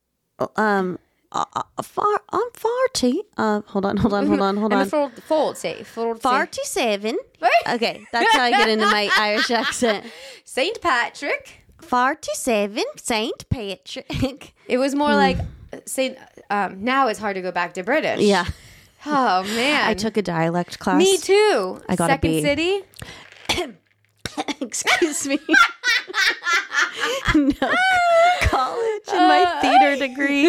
Speaker 2: farty. Hold on.
Speaker 1: And the fold safe.
Speaker 2: 47. Okay, that's how I get into my Irish accent.
Speaker 1: St. Patrick.
Speaker 2: 47, St. Patrick.
Speaker 1: It was more like St. Now it's hard to go back to British.
Speaker 2: Yeah.
Speaker 1: Oh, man.
Speaker 2: I took a dialect class.
Speaker 1: Me too.
Speaker 2: I got a
Speaker 1: Second
Speaker 2: B.
Speaker 1: City.
Speaker 2: Excuse me. No. College and my theater degree.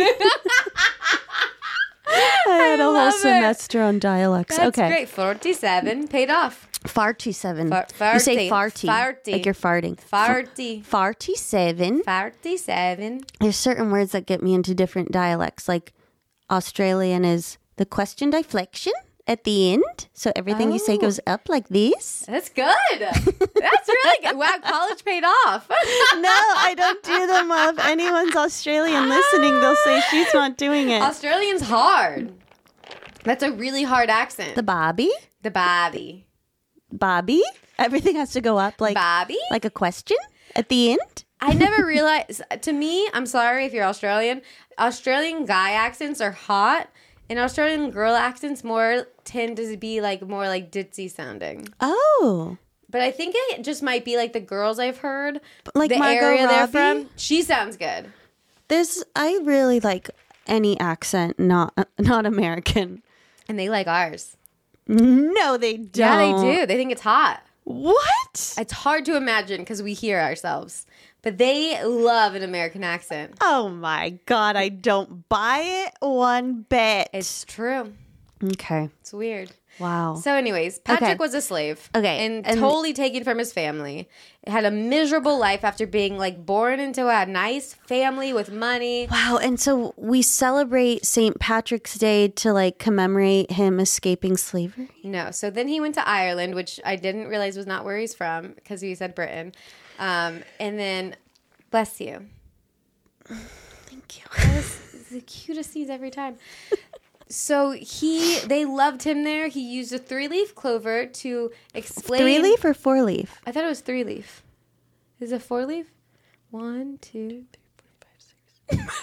Speaker 2: I had a whole
Speaker 1: love it.
Speaker 2: semester on dialects.
Speaker 1: That's
Speaker 2: okay.
Speaker 1: great. 47. Paid off.
Speaker 2: Farty-seven.
Speaker 1: Farty.
Speaker 2: You say farty.
Speaker 1: Farty.
Speaker 2: Like you're farting.
Speaker 1: Farty.
Speaker 2: Farty-seven.
Speaker 1: 47.
Speaker 2: There's certain words that get me into different dialects. Like Australian is the question deflection at the end. So everything you say goes up like this.
Speaker 1: That's good. That's really good. Wow, college paid off.
Speaker 2: No, I don't do them. Well, if anyone's Australian listening, they'll say she's not doing it.
Speaker 1: Australian's hard. That's a really hard accent.
Speaker 2: The Bobby?
Speaker 1: The Bobby.
Speaker 2: Bobby? Everything has to go up like
Speaker 1: Bobby?
Speaker 2: like a question at the end?
Speaker 1: I never realized. To me, I'm sorry if you're Australian. Australian guy accents are hot, and Australian girl accents tend to be more like ditzy sounding.
Speaker 2: Oh.
Speaker 1: But I think it just might be like the girls I've heard.
Speaker 2: Like
Speaker 1: the
Speaker 2: Margot
Speaker 1: area they're
Speaker 2: Robbie?
Speaker 1: from. She sounds good.
Speaker 2: I really like any accent not American.
Speaker 1: And they like ours.
Speaker 2: No, they don't.
Speaker 1: Yeah, they do. They think it's hot.
Speaker 2: What?
Speaker 1: It's hard to imagine because we hear ourselves. But they love an American accent.
Speaker 2: Oh my God, I don't buy it one bit.
Speaker 1: It's true.
Speaker 2: Okay.
Speaker 1: It's weird.
Speaker 2: Wow.
Speaker 1: So anyways, Patrick
Speaker 2: Okay.
Speaker 1: was a slave.
Speaker 2: Okay.
Speaker 1: And
Speaker 2: And-
Speaker 1: totally taken from his family. Had a miserable life after being born into a nice family with money.
Speaker 2: Wow, and so we celebrate St. Patrick's Day to commemorate him escaping slavery?
Speaker 1: No. So then he went to Ireland, which I didn't realize was not where he's from because he said Britain. And then, bless you.
Speaker 2: Thank you.
Speaker 1: That was the cutest sneeze every time. So they loved him there. He used a 3-leaf clover to explain.
Speaker 2: 3-leaf or 4-leaf?
Speaker 1: I thought it was 3-leaf. Is it 4-leaf? 1, 2, 3, 4, 5,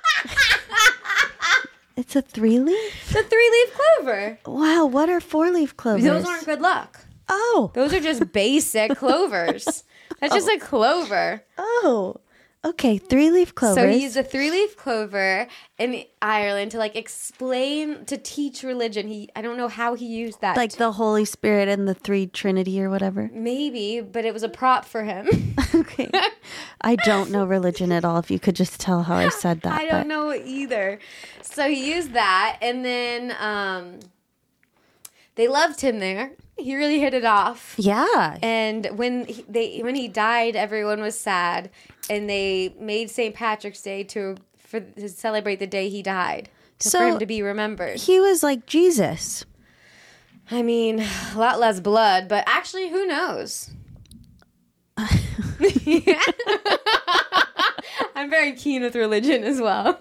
Speaker 1: 6.
Speaker 2: It's a 3-leaf?
Speaker 1: The 3-leaf clover.
Speaker 2: Wow, what are 4-leaf clovers?
Speaker 1: Those aren't good luck.
Speaker 2: Oh.
Speaker 1: Those are just basic clovers. That's just a clover.
Speaker 2: Oh. Okay, 3-leaf clovers.
Speaker 1: So he used a 3-leaf clover in Ireland to explain, to teach religion. I don't know how he used that.
Speaker 2: Like the Holy Spirit and the Three Trinity or whatever.
Speaker 1: Maybe, but it was a prop for him.
Speaker 2: Okay. I don't know religion at all, if you could just tell how I said that.
Speaker 1: I don't know either. So he used that, and then they loved him there. He really hit it off.
Speaker 2: Yeah.
Speaker 1: And when he died, everyone was sad, and they made St. Patrick's Day to celebrate the day he died, for him to be remembered.
Speaker 2: He was like Jesus.
Speaker 1: I mean, a lot less blood, but actually, who knows? I'm very keen with religion as well.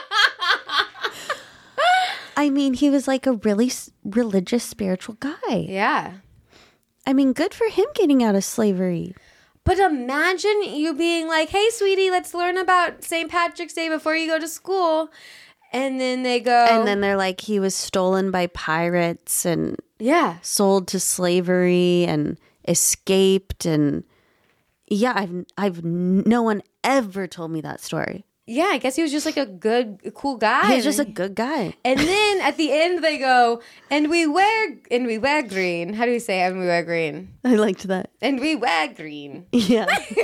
Speaker 2: I mean, he was like a really religious, spiritual guy.
Speaker 1: Yeah.
Speaker 2: I mean, good for him getting out of slavery.
Speaker 1: But imagine you being like, hey, sweetie, let's learn about St. Patrick's Day before you go to school. And then they go.
Speaker 2: And then they're like, he was stolen by pirates and
Speaker 1: yeah,
Speaker 2: sold to slavery and escaped. And yeah, I've no one ever told me that story.
Speaker 1: Yeah, I guess he was just like a cool guy.
Speaker 2: He's just a good guy.
Speaker 1: And then at the end they go, and we wear green. How do we say and we wear green?
Speaker 2: I liked that.
Speaker 1: And we wear green.
Speaker 2: Yeah.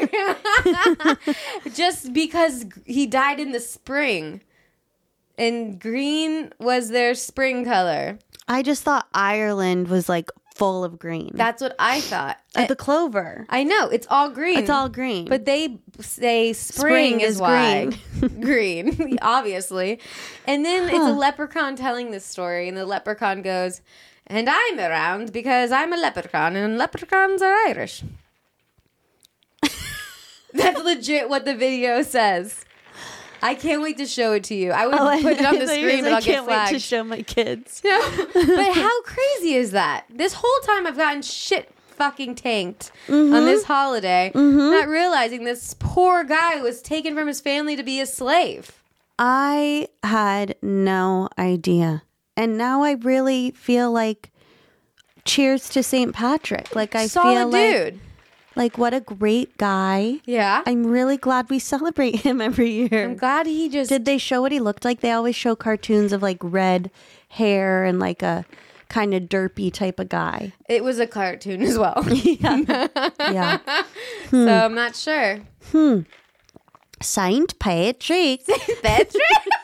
Speaker 1: Just because he died in the spring. And green was their spring color.
Speaker 2: I just thought Ireland was like full of green.
Speaker 1: That's what I thought.
Speaker 2: Like the clover.
Speaker 1: I know, it's all green.
Speaker 2: It's all green.
Speaker 1: But they say spring is why.
Speaker 2: green.
Speaker 1: Green, obviously. And then it's a leprechaun telling this story, and the leprechaun goes, and I'm around because I'm a leprechaun, and leprechauns are Irish. That's legit what the video says. I can't wait to show it to you. I would put it on the screen, but I'll get flagged.
Speaker 2: I can't wait to show my kids.
Speaker 1: No. But how crazy is that? This whole time I've gotten shit fucking tanked on this holiday, not realizing this poor guy was taken from his family to be a slave.
Speaker 2: I had no idea. And now I really feel like cheers to St. Patrick. Like I
Speaker 1: Solid
Speaker 2: feel
Speaker 1: dude.
Speaker 2: like what a great guy.
Speaker 1: Yeah.
Speaker 2: I'm really glad we celebrate him every year.
Speaker 1: I'm glad he just...
Speaker 2: Did they show what he looked like? They always show cartoons of like red hair and like a kind of derpy type of guy.
Speaker 1: It was a cartoon as well.
Speaker 2: Yeah.
Speaker 1: So I'm not sure.
Speaker 2: Saint Patrick.
Speaker 1: Patrick?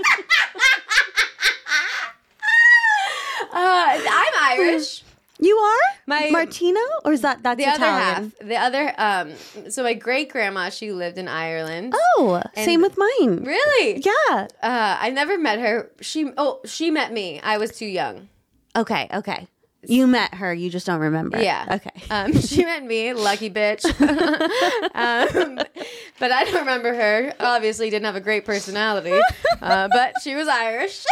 Speaker 1: I'm Irish.
Speaker 2: You are?
Speaker 1: My
Speaker 2: Martina? Or is that's
Speaker 1: the
Speaker 2: Italian?
Speaker 1: other half. The other so my great grandma, she lived in Ireland.
Speaker 2: Oh, same with mine.
Speaker 1: Really?
Speaker 2: Yeah.
Speaker 1: I never met her. She met me. I was too young.
Speaker 2: Okay. You met her, you just don't remember.
Speaker 1: Yeah.
Speaker 2: Okay.
Speaker 1: She met me, lucky bitch. But I don't remember her. Obviously didn't have a great personality. But she was Irish.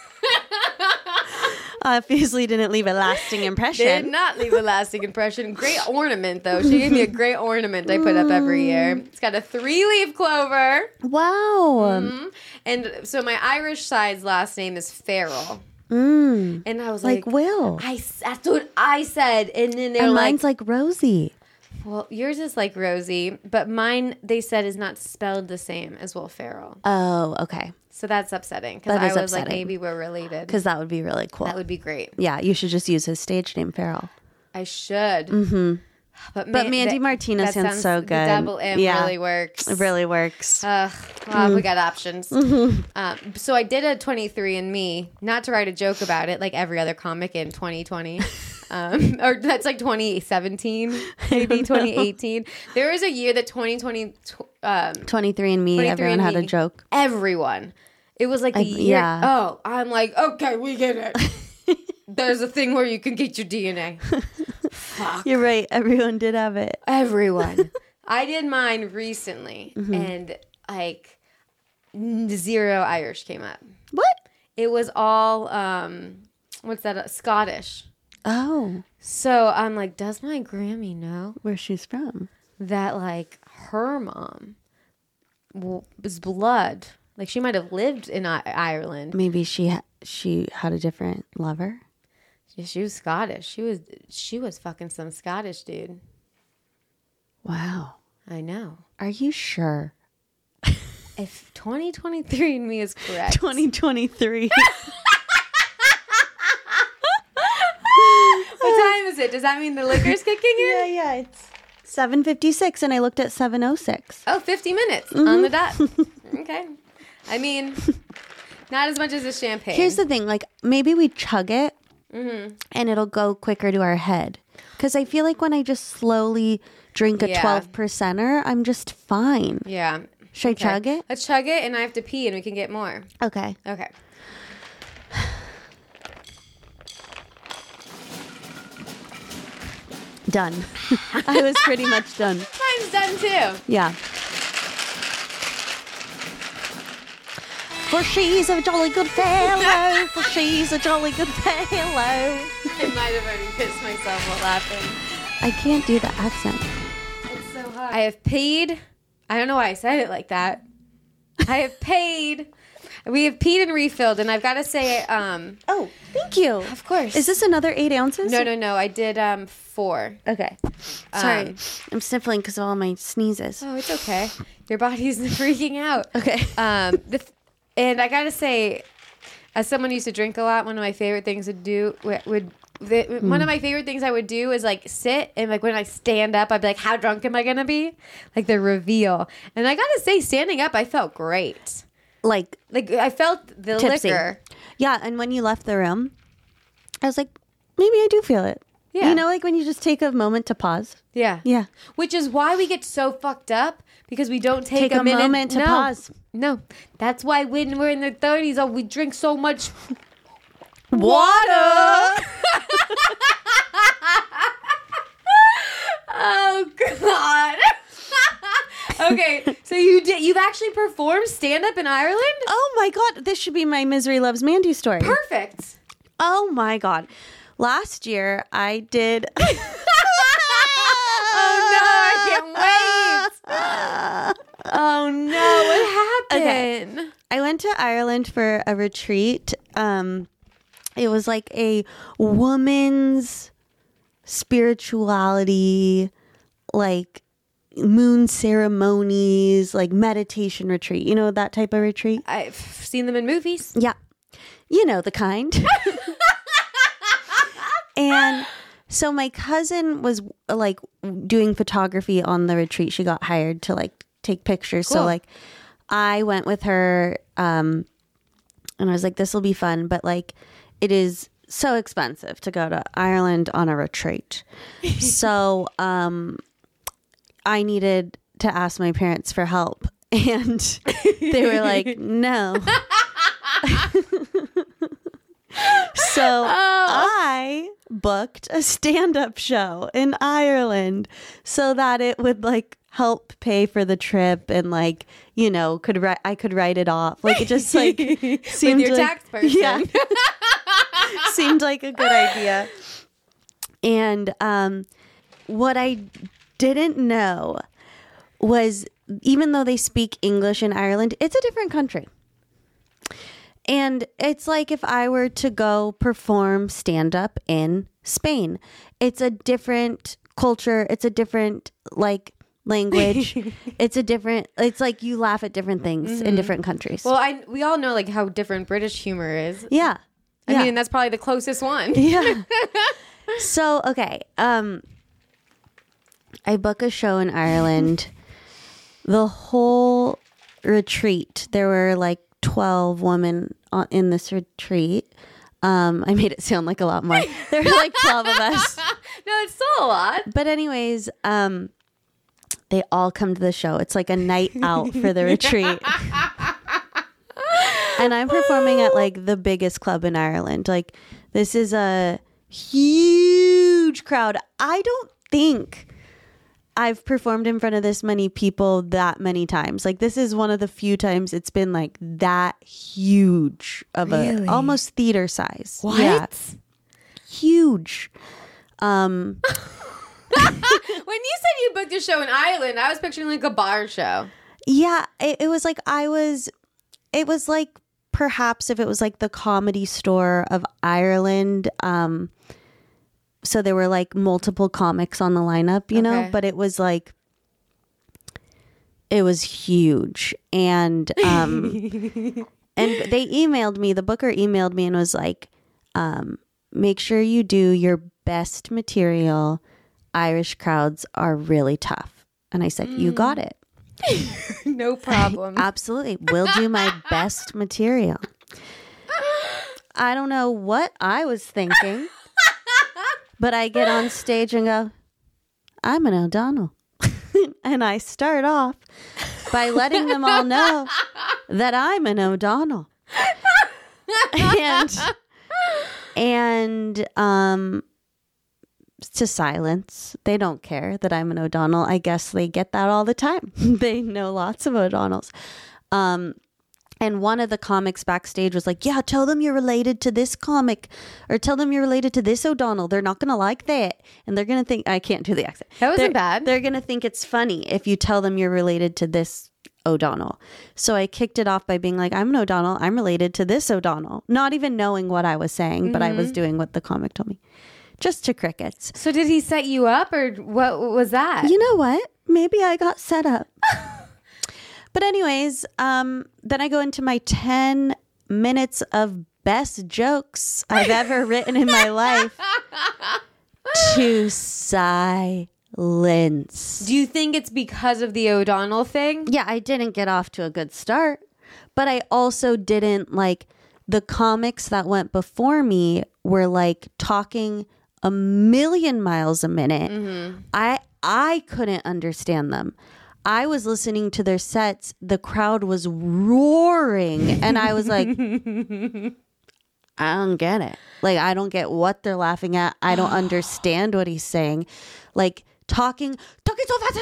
Speaker 2: Obviously didn't leave a lasting impression.
Speaker 1: Did not leave a lasting impression. Great ornament, though. She gave me a great ornament I put up every year. It's got a 3-leaf clover.
Speaker 2: Wow.
Speaker 1: And so my Irish side's last name is Farrell.
Speaker 2: Mm.
Speaker 1: And I was
Speaker 2: Like Will.
Speaker 1: that's what I said. And then they're
Speaker 2: And
Speaker 1: like,
Speaker 2: mine's like Rosie.
Speaker 1: well, yours is like Rosie, but mine, they said, is not spelled the same as Will Ferrell.
Speaker 2: Oh, okay.
Speaker 1: So that's upsetting. Because
Speaker 2: That is
Speaker 1: I was like,
Speaker 2: upsetting.
Speaker 1: maybe we're related.
Speaker 2: Because that would be really cool.
Speaker 1: That would be great.
Speaker 2: Yeah, you should just use his stage name, Farrell.
Speaker 1: I should. Mm-hmm.
Speaker 2: But Mandy Martina
Speaker 1: that
Speaker 2: sounds so good.
Speaker 1: The double M really works.
Speaker 2: It really works.
Speaker 1: Well, we got options. So I did a 23andMe, not to write a joke about it, like every other comic in 2020. Or that's like 2017, maybe 2018. There was a year that 2020...
Speaker 2: 23andMe, everyone had a joke.
Speaker 1: Everyone. It was like the year.
Speaker 2: yeah.
Speaker 1: Oh, I'm like, okay, we get it. There's a thing where you can get your DNA. Fuck.
Speaker 2: You're right. Everyone did have it.
Speaker 1: Everyone. I did mine recently, and like 0 Irish came up.
Speaker 2: What?
Speaker 1: It was all what's that? Scottish.
Speaker 2: Oh.
Speaker 1: So I'm like, does my Grammy know
Speaker 2: Where she's from?
Speaker 1: that like her mom was blood? Like she might have lived in Ireland.
Speaker 2: Maybe she had a different lover.
Speaker 1: Yeah, she was Scottish. She was fucking some Scottish dude.
Speaker 2: Wow.
Speaker 1: I know.
Speaker 2: Are you sure?
Speaker 1: If 2023andMe is correct.
Speaker 2: 2023.
Speaker 1: What time is it? Does that mean the liquor's kicking in?
Speaker 2: Yeah. It's 7:56 and I looked at 7:06.
Speaker 1: Oh, 50 minutes on the dot. Okay. I mean, not as much as a champagne.
Speaker 2: Here's the thing, like maybe we chug it and it'll go quicker to our head. Because I feel like when I just slowly drink a 12%er, I'm just fine.
Speaker 1: Yeah.
Speaker 2: Should I chug it?
Speaker 1: Let's chug it, and I have to pee, and we can get more.
Speaker 2: Okay.
Speaker 1: Okay.
Speaker 2: Done. I was pretty much done.
Speaker 1: Mine's done too.
Speaker 2: Yeah. For she's a jolly good fellow. For she's a jolly good fellow.
Speaker 1: I might have already pissed myself while laughing.
Speaker 2: I can't do the accent.
Speaker 1: It's so hard. I have paid. I don't know why I said it like that. I have paid. We have peed and refilled, and I've got to say,
Speaker 2: Oh, thank you.
Speaker 1: of course.
Speaker 2: Is this another 8 ounces?
Speaker 1: No. I did 4.
Speaker 2: Okay. Sorry. I'm sniffling because of all my sneezes.
Speaker 1: Oh, it's okay. Your body's freaking out.
Speaker 2: Okay.
Speaker 1: And I gotta say, as someone who used to drink a lot, one of my favorite things to do one of my favorite things I would do is like sit and like when I stand up, I'd be like, how drunk am I gonna be? Like the reveal. And I gotta say, standing up, I felt great.
Speaker 2: Like
Speaker 1: I felt the
Speaker 2: tipsy.
Speaker 1: liquor.
Speaker 2: Yeah, and when you left the room, I was like, maybe I do feel it.
Speaker 1: Yeah.
Speaker 2: You know, like when you just take a moment to pause.
Speaker 1: Yeah.
Speaker 2: Yeah.
Speaker 1: Which is why we get so fucked up because we don't take
Speaker 2: a
Speaker 1: minute.
Speaker 2: moment to pause.
Speaker 1: No. That's why when we're in the 30s, we drink so much
Speaker 2: water.
Speaker 1: Oh, God. Okay, so you've actually performed stand-up in Ireland?
Speaker 2: Oh, my God. This should be my Misery Loves Mandy story.
Speaker 1: Perfect.
Speaker 2: Oh, my God. Last year, I did...
Speaker 1: Oh, no, I can't wait. Oh, no, what happened?
Speaker 2: Okay. I went to Ireland for a retreat. It was like a woman's spirituality, like moon ceremonies, like meditation retreat. You know, that type of retreat?
Speaker 1: I've seen them in movies.
Speaker 2: Yeah. You know, the kind. And so my cousin was like doing photography on the retreat. She got hired to like take pictures.
Speaker 1: Cool.
Speaker 2: So like I went with her and I was like, this will be fun. But like it is so expensive to go to Ireland on a retreat. So I needed to ask my parents for help. And they were like, no. So I booked a stand-up show in Ireland so that it would like help pay for the trip and like, you know, I could write it off. Like it just like seemed
Speaker 1: with your
Speaker 2: like,
Speaker 1: tax person.
Speaker 2: Yeah. Seemed like a good idea. And what I didn't know was even though they speak English in Ireland, it's a different country. And it's like if I were to go perform stand-up in Spain. It's a different culture. It's a different, like, language. It's like you laugh at different things in different countries.
Speaker 1: Well, we all know, like, how different British humor is.
Speaker 2: Yeah.
Speaker 1: I mean, that's probably the closest one.
Speaker 2: Yeah. So, okay. I book a show in Ireland. The whole retreat, there were like 12 women in this retreat. I made it sound like a lot more. There were like 12 of us.
Speaker 1: No, it's still a lot.
Speaker 2: But anyways, they all come to the show. It's like a night out for the retreat. And I'm performing at like the biggest club in Ireland. Like this is a huge crowd. I don't think I've performed in front of this many people that many times. Like this is one of the few times it's been like that huge of
Speaker 1: Really?
Speaker 2: almost theater size.
Speaker 1: What?
Speaker 2: Yeah. Huge.
Speaker 1: When you said you booked a show in Ireland, I was picturing like a bar show.
Speaker 2: Yeah, it was like it was like perhaps if it was like the Comedy Store of Ireland. So there were like multiple comics on the lineup, you know, but it was like, it was huge. And, and they emailed me, the booker emailed me and was like, make sure you do your best material. Irish crowds are really tough. And I said, you got it.
Speaker 1: No problem.
Speaker 2: Absolutely. Will do my best material. I don't know what I was thinking. But I get on stage and go, I'm an O'Donnell. And I start off by letting them all know that I'm an O'Donnell. And to silence. They don't care that I'm an O'Donnell. I guess they get that all the time. They know lots of O'Donnells. And one of the comics backstage was like, yeah, tell them you're related to this comic or tell them you're related to this O'Donnell. They're not going to like that. And they're going to think, I can't do the accent.
Speaker 1: That wasn't bad.
Speaker 2: They're going to think it's funny if you tell them you're related to this O'Donnell. So I kicked it off by being like, I'm an O'Donnell. I'm related to this O'Donnell. Not even knowing what I was saying, but I was doing what the comic told me. Just to crickets.
Speaker 1: So did he set you up or what was that?
Speaker 2: You know what? Maybe I got set up. But anyways, then I go into my 10 minutes of best jokes I've ever written in my life to silence.
Speaker 1: Do you think it's because of the O'Donnell thing?
Speaker 2: Yeah, I didn't get off to a good start, but I also didn't like the comics that went before me were like talking a million miles a minute.
Speaker 1: Mm-hmm.
Speaker 2: I couldn't understand them. I was listening to their sets. The crowd was roaring. And I was like, I don't get it. Like, I don't get what they're laughing at. I don't understand what he's saying. Like, talking so fast.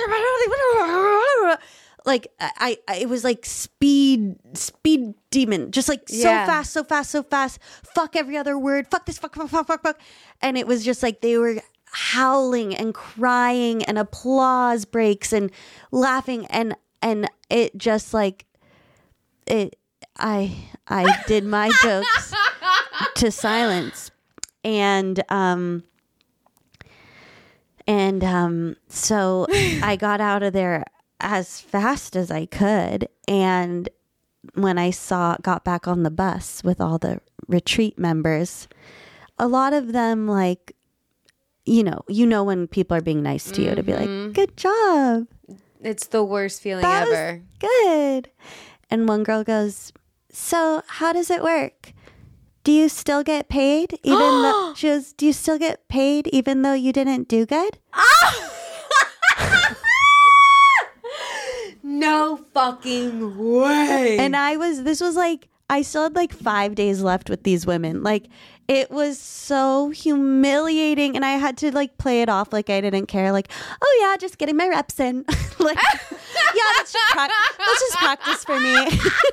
Speaker 2: Like, it was like speed demon. Just like so fast. Fuck every other word. Fuck this, fuck. And it was just like they were howling and crying and applause breaks and laughing and it just like I did my jokes to silence and so I got out of there as fast as I could, and when I got back on the bus with all the retreat members, a lot of them like you know when people are being nice to you to be like, good job.
Speaker 1: It's the worst feeling
Speaker 2: That
Speaker 1: ever.
Speaker 2: was good. And one girl goes, so how does it work? Do you still get paid even though she goes, do you still get paid even though you didn't do good?
Speaker 1: No fucking way.
Speaker 2: And this was like, I still had like 5 days left with these women. Like, it was so humiliating. And I had to like play it off like I didn't care. Like, oh yeah, just getting my reps in. Like, yeah, let's just practice for me.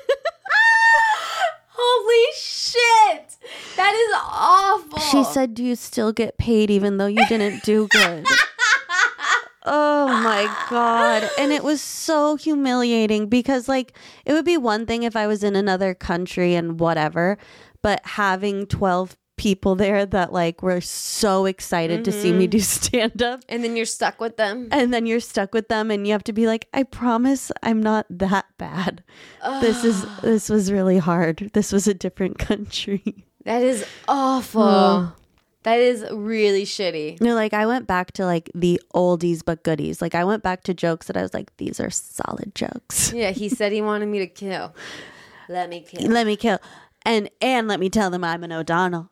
Speaker 1: Holy shit. That is awful.
Speaker 2: She said, do you still get paid even though you didn't do good? Oh my God. And it was so humiliating because like it would be one thing if I was in another country and whatever, but having 12 people there that like were so excited to see me do stand up.
Speaker 1: And then you're stuck with them.
Speaker 2: And then you're stuck with them and you have to be like, I promise I'm not that bad. This was really hard. This was a different country.
Speaker 1: That is awful. That is really shitty.
Speaker 2: No, like I went back to like the oldies but goodies. Like I went back to jokes that I was like, these are solid jokes.
Speaker 1: Yeah, he said he wanted me to kill. Let me kill.
Speaker 2: Let me kill. And let me tell them I'm an O'Donnell.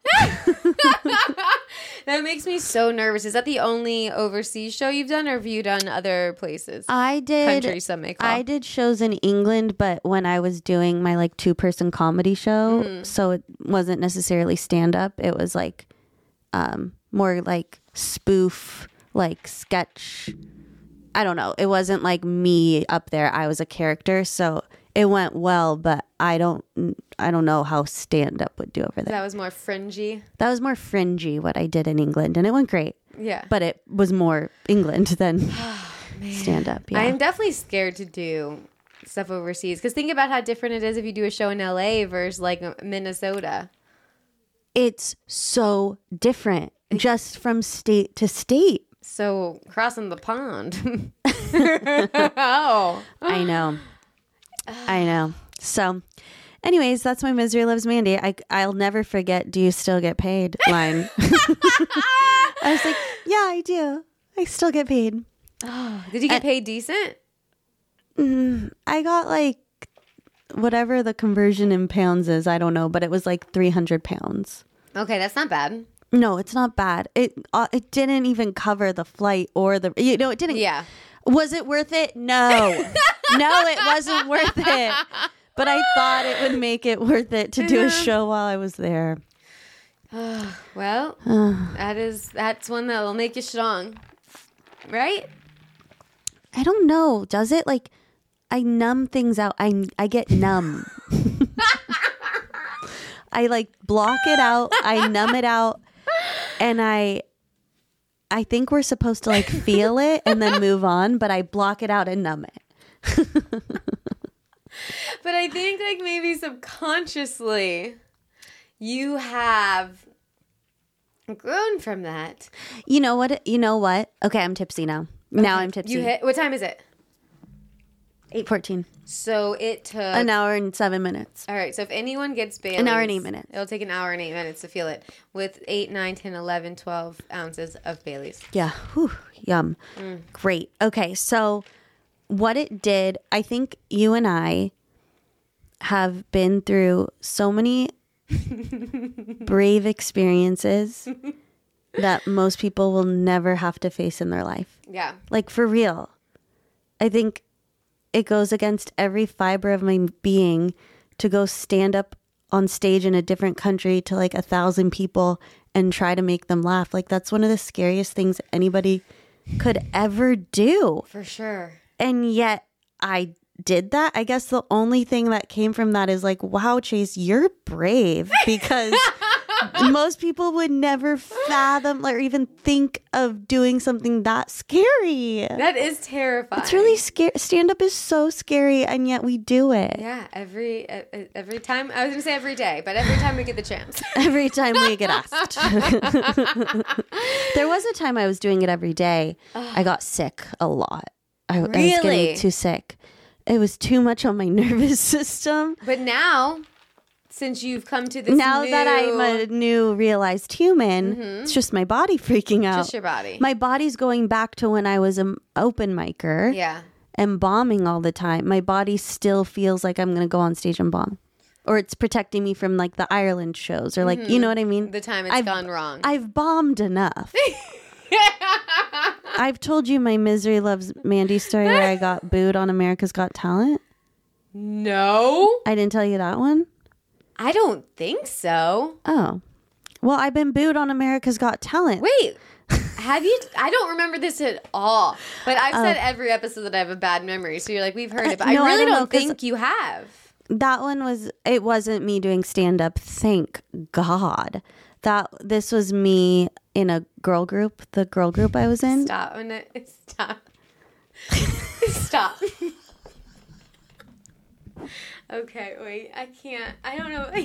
Speaker 1: That makes me so nervous. Is that the only overseas show you've done, or have you done other places?
Speaker 2: I did.
Speaker 1: Countries, some may call.
Speaker 2: I did shows in England, but when I was doing my like 2-person comedy show, so it wasn't necessarily stand up. It was like more like spoof, like sketch. I don't know. It wasn't like me up there. I was a character, so it went well, but I don't know how stand up would do over there.
Speaker 1: That was more fringy.
Speaker 2: That was more fringy what I did in England, and it went great.
Speaker 1: Yeah.
Speaker 2: But it was more England than stand up. Yeah.
Speaker 1: I am definitely scared to do stuff overseas because think about how different it is if you do a show in LA versus like Minnesota.
Speaker 2: It's so different just from state to state.
Speaker 1: So crossing the pond. Oh.
Speaker 2: I know. So anyways, that's my Misery Loves Mandy. I'll never forget, do you still get paid line. I was like, yeah, I do. I still get paid.
Speaker 1: Oh, did you get paid decent?
Speaker 2: I got like whatever the conversion in pounds is. I don't know, but it was like 300 pounds.
Speaker 1: Okay, that's not bad.
Speaker 2: No, it's not bad. It didn't even cover the flight or it didn't.
Speaker 1: Yeah.
Speaker 2: Was it worth it? No. No, it wasn't worth it. But I thought it would make it worth it to do a show while I was there.
Speaker 1: Well, that's one that'll make you strong. Right?
Speaker 2: I don't know. Does it? Like, I numb things out. I get numb. I like block it out. I numb it out. And I think we're supposed to like feel it and then move on, but I block it out and numb it.
Speaker 1: But I think like maybe subconsciously you have grown from that.
Speaker 2: You know what? Okay, I'm tipsy now. Now I'm tipsy.
Speaker 1: What time is it?
Speaker 2: 8:14.
Speaker 1: So it took
Speaker 2: An hour and 7 minutes.
Speaker 1: All right, so if anyone gets Bailey's...
Speaker 2: An hour and 8 minutes.
Speaker 1: It'll take an hour and 8 minutes to feel it with 8, 9, 10, 11, 12 ounces of Bailey's.
Speaker 2: Yeah. Whew, yum. Great. Okay, so what it did, I think you and I have been through so many brave experiences that most people will never have to face in their life.
Speaker 1: Yeah.
Speaker 2: Like, for real. I think it goes against every fiber of my being to go stand up on stage in a different country to like 1,000 people and try to make them laugh. Like, that's one of the scariest things anybody could ever do.
Speaker 1: For sure.
Speaker 2: And yet I did that. I guess the only thing that came from that is like, wow, Chase, you're brave, because most people would never fathom or even think of doing something that scary.
Speaker 1: That is terrifying.
Speaker 2: It's really scary. Stand up is so scary, and yet we do it.
Speaker 1: Yeah, every time. I was going to say every day, but every time we get the chance.
Speaker 2: Every time we get asked. There was a time I was doing it every day. I got sick a lot. I was getting too sick. It was too much on my nervous system.
Speaker 1: But now, since you've come to this
Speaker 2: now that I'm a new realized human, it's just my body freaking out.
Speaker 1: Just your body.
Speaker 2: My body's going back to when I was an open micer.
Speaker 1: Yeah.
Speaker 2: And bombing all the time. My body still feels like I'm going to go on stage and bomb. Or it's protecting me from like the Ireland shows, or like, you know what I mean?
Speaker 1: The time it's gone wrong.
Speaker 2: I've bombed enough. I've told you my Misery Loves Mandy story where I got booed on America's Got Talent.
Speaker 1: No.
Speaker 2: I didn't tell you that one?
Speaker 1: I don't think so.
Speaker 2: Oh. Well, I've been booed on America's Got Talent.
Speaker 1: Wait. Have you? I don't remember this at all. But I've said every episode that I have a bad memory. So you're like, we've heard it. But
Speaker 2: no,
Speaker 1: I really
Speaker 2: I don't know,
Speaker 1: don't think you have.
Speaker 2: That one it wasn't me doing stand-up. Thank God. This was me in a girl group, the girl group I was in.
Speaker 1: Stop. Stop. Stop. Okay, wait. I can't. I don't know.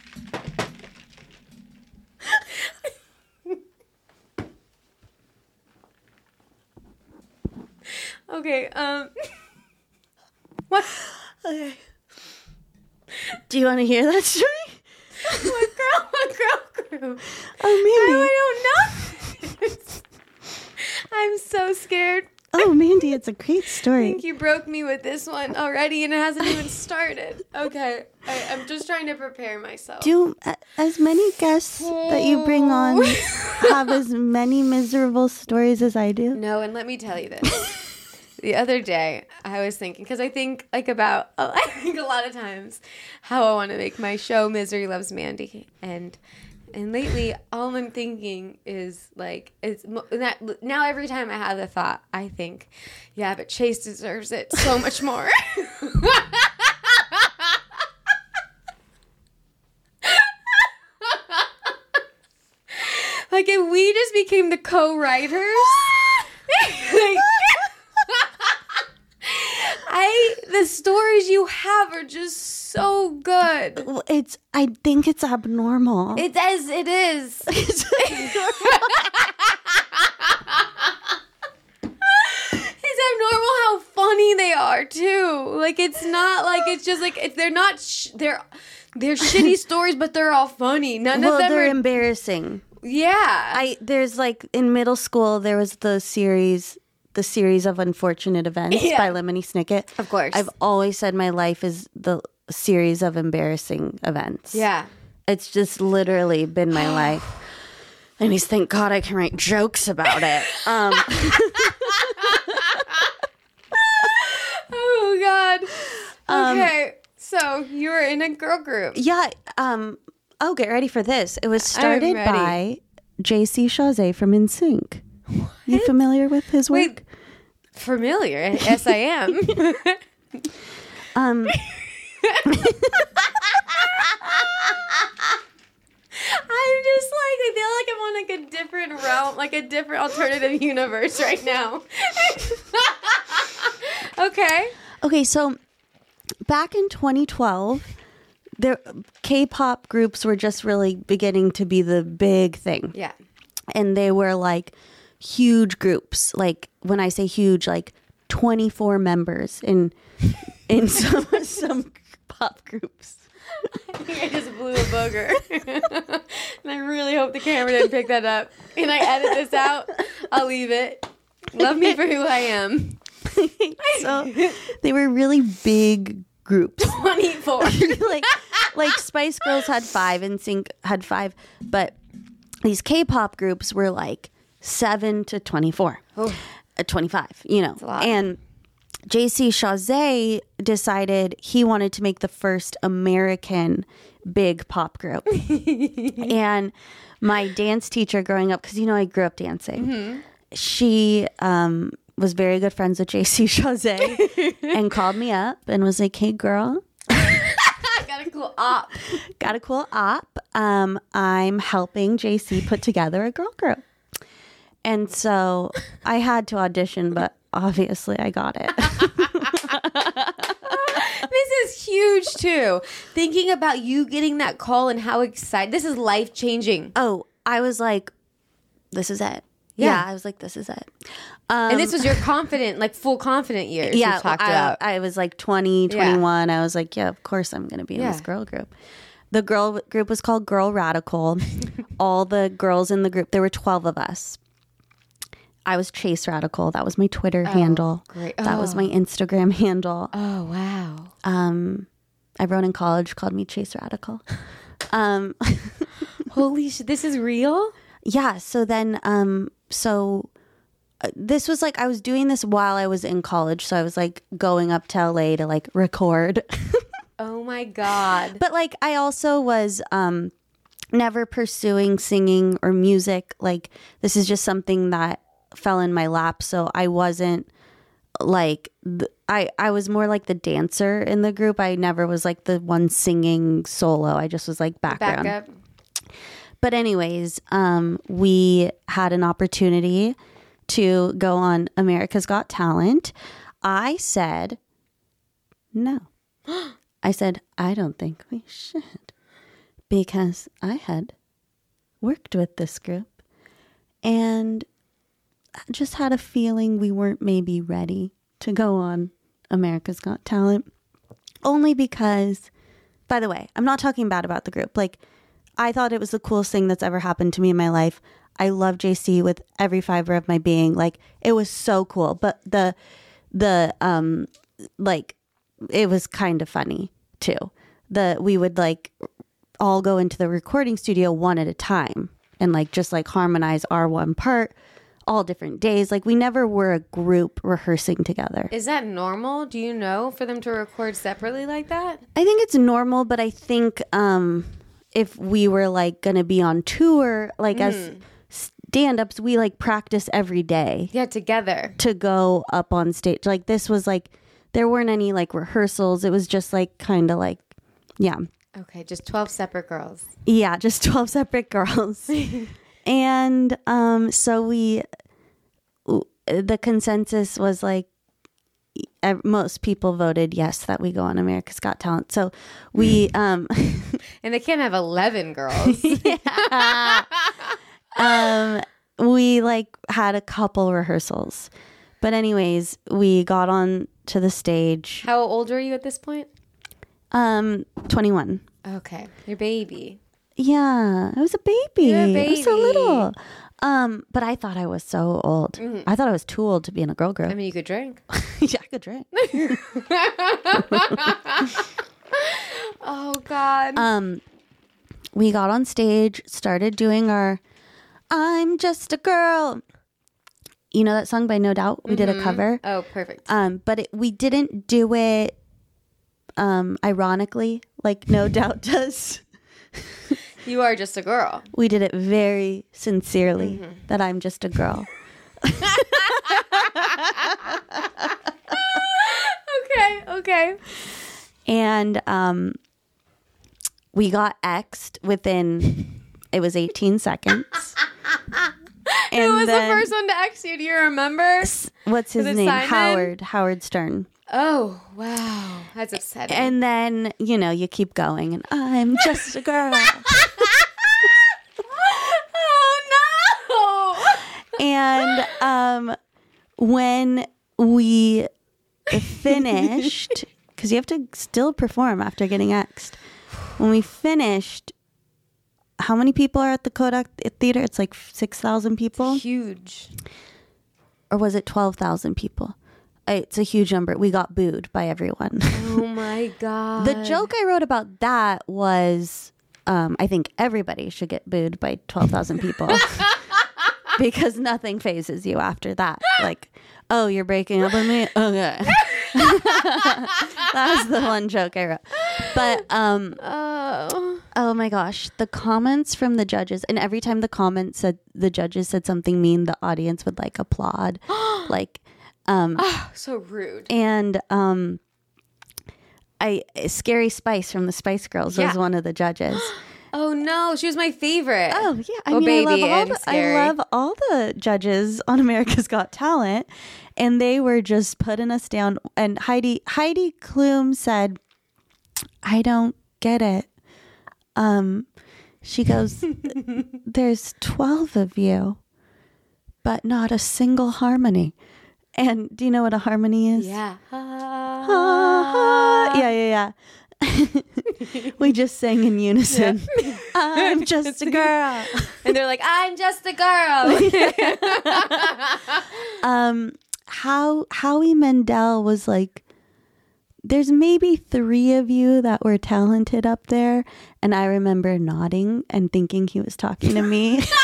Speaker 1: Okay, what?
Speaker 2: Okay. Do you want to hear that story?
Speaker 1: What girl group?
Speaker 2: Oh, Mandy.
Speaker 1: I don't know. I'm so scared.
Speaker 2: Oh, Mandy, it's a great
Speaker 1: I
Speaker 2: story.
Speaker 1: think you broke me with this one already, and it hasn't even started. Okay, I'm just trying to prepare myself.
Speaker 2: Do as many guests that you bring on have as many miserable stories as I do?
Speaker 1: No, and let me tell you this. The other day, I was thinking, because I think I think a lot of times how I want to make my show Misery Loves Mandy, and lately all I'm thinking is like, now every time I have the thought, I think, yeah, but Chase deserves it so much more. Like, if we just became the co-writers, the stories you have are just so good.
Speaker 2: I think it's abnormal.
Speaker 1: It is. It's abnormal how funny they are too. Like, it's not like it's just like they're not. They're shitty stories, but they're all funny. None of them
Speaker 2: they're
Speaker 1: are
Speaker 2: embarrassing.
Speaker 1: Yeah.
Speaker 2: There's like in middle school there was the series of Unfortunate Events by Lemony Snicket.
Speaker 1: Of course.
Speaker 2: I've always said my life is the series of embarrassing events.
Speaker 1: Yeah.
Speaker 2: It's just literally been my life. And thank God I can write jokes about it.
Speaker 1: Oh God. Okay. So you were in a girl group.
Speaker 2: Yeah. Get ready for this. It was started by JC Chazé from NSYNC. You familiar with his work?
Speaker 1: Wait, familiar? Yes, I am. I'm just like, I feel like I'm on like a different realm, like a different alternative universe right now. Okay,
Speaker 2: so back in 2012, K-pop groups were just really beginning to be the big thing.
Speaker 1: Yeah.
Speaker 2: And they were like huge groups. Like when I say huge, like 24 members in some pop groups.
Speaker 1: I think I just blew a booger. And I really hope the camera didn't pick that up. And I edit this out, I'll leave it. Love me for who I am.
Speaker 2: So they were really big groups.
Speaker 1: 24.
Speaker 2: like Spice Girls had 5 and NSYNC had 5, but these K-pop groups were like 7 to 24. 25, you know.
Speaker 1: That's a lot.
Speaker 2: And JC Chasez decided he wanted to make the first American big pop group. And my dance teacher growing up, because, you know, I grew up dancing, she was very good friends with JC Chasez and called me up and was like, hey, girl.
Speaker 1: Got a cool op.
Speaker 2: Got a cool op. I'm helping JC put together a girl group. And so I had to audition, but obviously I got it.
Speaker 1: This is huge too. Thinking about you getting that call and how excited. This is life changing.
Speaker 2: Oh, I was like, this is it. Yeah, I was like, this is it.
Speaker 1: And this was your confident, like full confident years.
Speaker 2: Yeah,
Speaker 1: you talked about.
Speaker 2: I was like 20, 21. I was like, yeah, of course I'm going to be in this girl group. The girl group was called Girl Radical. All the girls in the group, there were 12 of us. I was Chase Radical. That was my Twitter handle.
Speaker 1: Great.
Speaker 2: That was my Instagram handle.
Speaker 1: Oh, wow.
Speaker 2: Everyone in college called me Chase Radical.
Speaker 1: Holy shit, this is real?
Speaker 2: Yeah. So then, this was like, I was doing this while I was in college. So I was like going up to LA to like record.
Speaker 1: Oh my God.
Speaker 2: But like, I also was, never pursuing singing or music. Like, this is just something that fell in my lap. So I wasn't like, I was more like the dancer in the group. I never was like the one singing solo. I just was like background.
Speaker 1: Backup.
Speaker 2: But anyways, we had an opportunity to go on America's Got Talent. I said, no. I said, I don't think we should. Because I had worked with this group and just had a feeling we weren't maybe ready to go on America's Got Talent. Only because, by the way, I'm not talking bad about the group. Like, I thought it was the coolest thing that's ever happened to me in my life. I love JC with every fiber of my being. Like, it was so cool. But like, it was kind of funny too. We would like all go into the recording studio one at a time and like just like harmonize our one part all different days. Like, we never were a group rehearsing together.
Speaker 1: Is that normal? Do you know for them to record separately like that?
Speaker 2: I think it's normal, but I think if we were like going to be on tour, like as stand-ups, we like practice every day.
Speaker 1: Yeah, together.
Speaker 2: To go up on stage. Like, this was like, there weren't any like rehearsals. It was just like kind of like, yeah.
Speaker 1: Okay, just 12 separate girls.
Speaker 2: Yeah, just 12 separate girls. And so the consensus was like, most people voted yes that we go on America's Got Talent. So we
Speaker 1: and they can't have 11 girls.
Speaker 2: We like had a couple rehearsals, but anyways, we got on to the stage.
Speaker 1: How old were you at this point?
Speaker 2: 21.
Speaker 1: Okay, your baby.
Speaker 2: Yeah, I was a baby.
Speaker 1: You're a baby.
Speaker 2: I was so little. But I thought I was so old. Mm-hmm. I thought I was too old to be in a girl group.
Speaker 1: I mean, you could drink.
Speaker 2: Yeah, I could drink.
Speaker 1: Oh God.
Speaker 2: We got on stage, started doing our "I'm Just a Girl." You know that song by No Doubt? We did a cover.
Speaker 1: Oh, perfect.
Speaker 2: But we didn't do it ironically, like No Doubt does.
Speaker 1: You are just a girl.
Speaker 2: We did it very sincerely that I'm just a girl.
Speaker 1: Okay.
Speaker 2: And we got X'd within, it was 18 seconds. And
Speaker 1: who was
Speaker 2: then,
Speaker 1: the first one to X you? Do you remember?
Speaker 2: What's his name?
Speaker 1: Simon?
Speaker 2: Howard Stern.
Speaker 1: Oh, wow. That's upsetting.
Speaker 2: And then, you know, you keep going and I'm just a girl.
Speaker 1: Oh, no.
Speaker 2: And when we finished, because you have to still perform after getting X'd. When we finished, how many people are at the Kodak Theater? It's like 6,000 people.
Speaker 1: Huge.
Speaker 2: Or was it 12,000 people? It's a huge number. We got booed by everyone.
Speaker 1: Oh my God.
Speaker 2: The joke I wrote about that was, I think everybody should get booed by 12,000 people. Because nothing phases you after that. Like, oh, you're breaking up with me? Okay. That was the one joke I wrote. But, oh my gosh. The comments from the judges, and every time the judges said something mean, the audience would like applaud. Like,
Speaker 1: so rude.
Speaker 2: And Scary Spice from the Spice Girls was one of the judges.
Speaker 1: Oh no, she was my favorite.
Speaker 2: Oh yeah, I love all the judges on America's Got Talent, and they were just putting us down. And Heidi Klum said, "I don't get it." She goes, "There's 12 of you, but not a single harmony." And do you know what a harmony is?
Speaker 1: Yeah.
Speaker 2: Yeah. We just sang in unison. Yeah. I'm just a girl.
Speaker 1: And they're like, I'm just a girl.
Speaker 2: Howie Mandel was like, there's maybe 3 of you that were talented up there. And I remember nodding and thinking he was talking to me.
Speaker 1: That's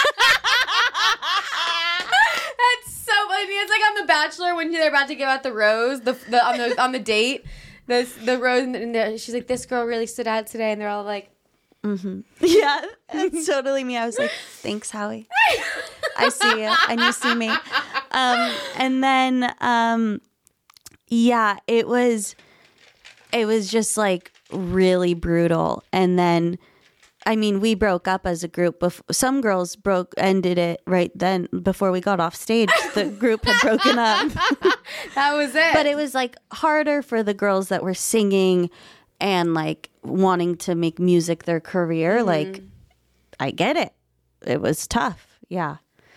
Speaker 1: so funny. It's like on The Bachelor when they're about to give out the rose on the date. The rose, and she's like, this girl really stood out today, and they're all like,
Speaker 2: mm-hmm. Yeah, that's totally me. I was like, thanks, Howie. I see you, and you see me. And then, yeah, it was just like really brutal. And then, I mean, we broke up as a group. Some girls ended it right then before we got off stage. The group had broken up.
Speaker 1: That was it.
Speaker 2: But it was like harder for the girls that were singing and like wanting to make music their career. Mm-hmm. Like, I get it. It was tough. Yeah.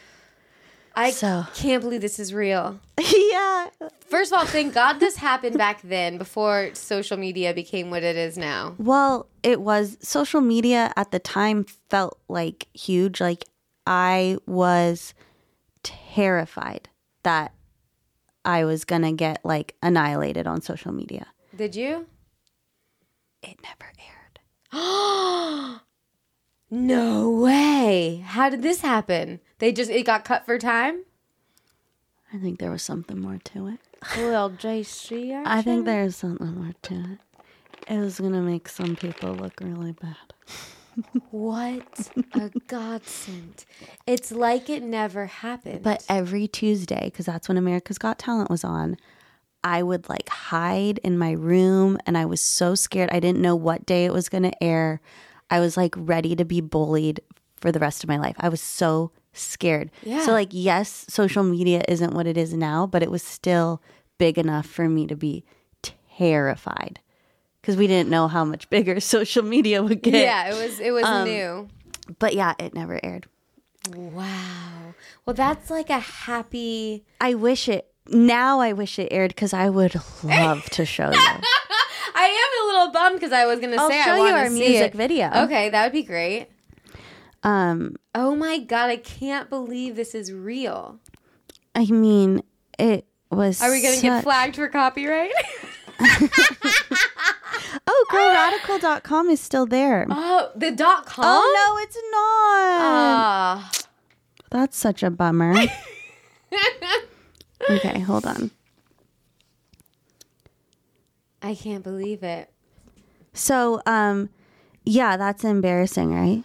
Speaker 1: I can't believe this is real.
Speaker 2: Yeah.
Speaker 1: First of all, thank God this happened back then before social media became what it is now.
Speaker 2: Well, it was. Social media at the time felt like huge. Like, I was terrified that I was going to get like annihilated on social media.
Speaker 1: Did you?
Speaker 2: It never aired.
Speaker 1: No way. How did this happen? It got cut for time?
Speaker 2: I think there was something more to it.
Speaker 1: A little JC action?
Speaker 2: I think there's something more to it. It was going to make some people look really bad.
Speaker 1: What a godsend. It's like it never happened.
Speaker 2: But every Tuesday, because that's when America's Got Talent was on, I would like hide in my room, and I was so scared. I didn't know what day it was going to air. I was like ready to be bullied for the rest of my life. I was so scared. Yeah. So like, yes, social media isn't what it is now, but it was still big enough for me to be terrified. Because we didn't know how much bigger social media would get.
Speaker 1: Yeah, it was new.
Speaker 2: But yeah, it never aired.
Speaker 1: Wow. Well, that's like a happy...
Speaker 2: I wish it aired because I would love to show you.
Speaker 1: I am a little bummed because I was going to say I want to see
Speaker 2: I'll show you our music video.
Speaker 1: Okay, that would be great. Oh my God, I can't believe this is real.
Speaker 2: I mean, it was...
Speaker 1: Are we going to get flagged for copyright?
Speaker 2: Oh, girlradical.com is still there.
Speaker 1: Oh, the .com?
Speaker 2: Oh, no, it's not. That's such a bummer. Okay, hold on.
Speaker 1: I can't believe it.
Speaker 2: So, yeah, that's embarrassing, right?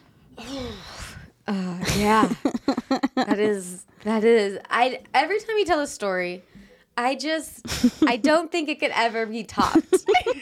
Speaker 1: Yeah. That is. Every time you tell a story, I don't think it could ever be topped.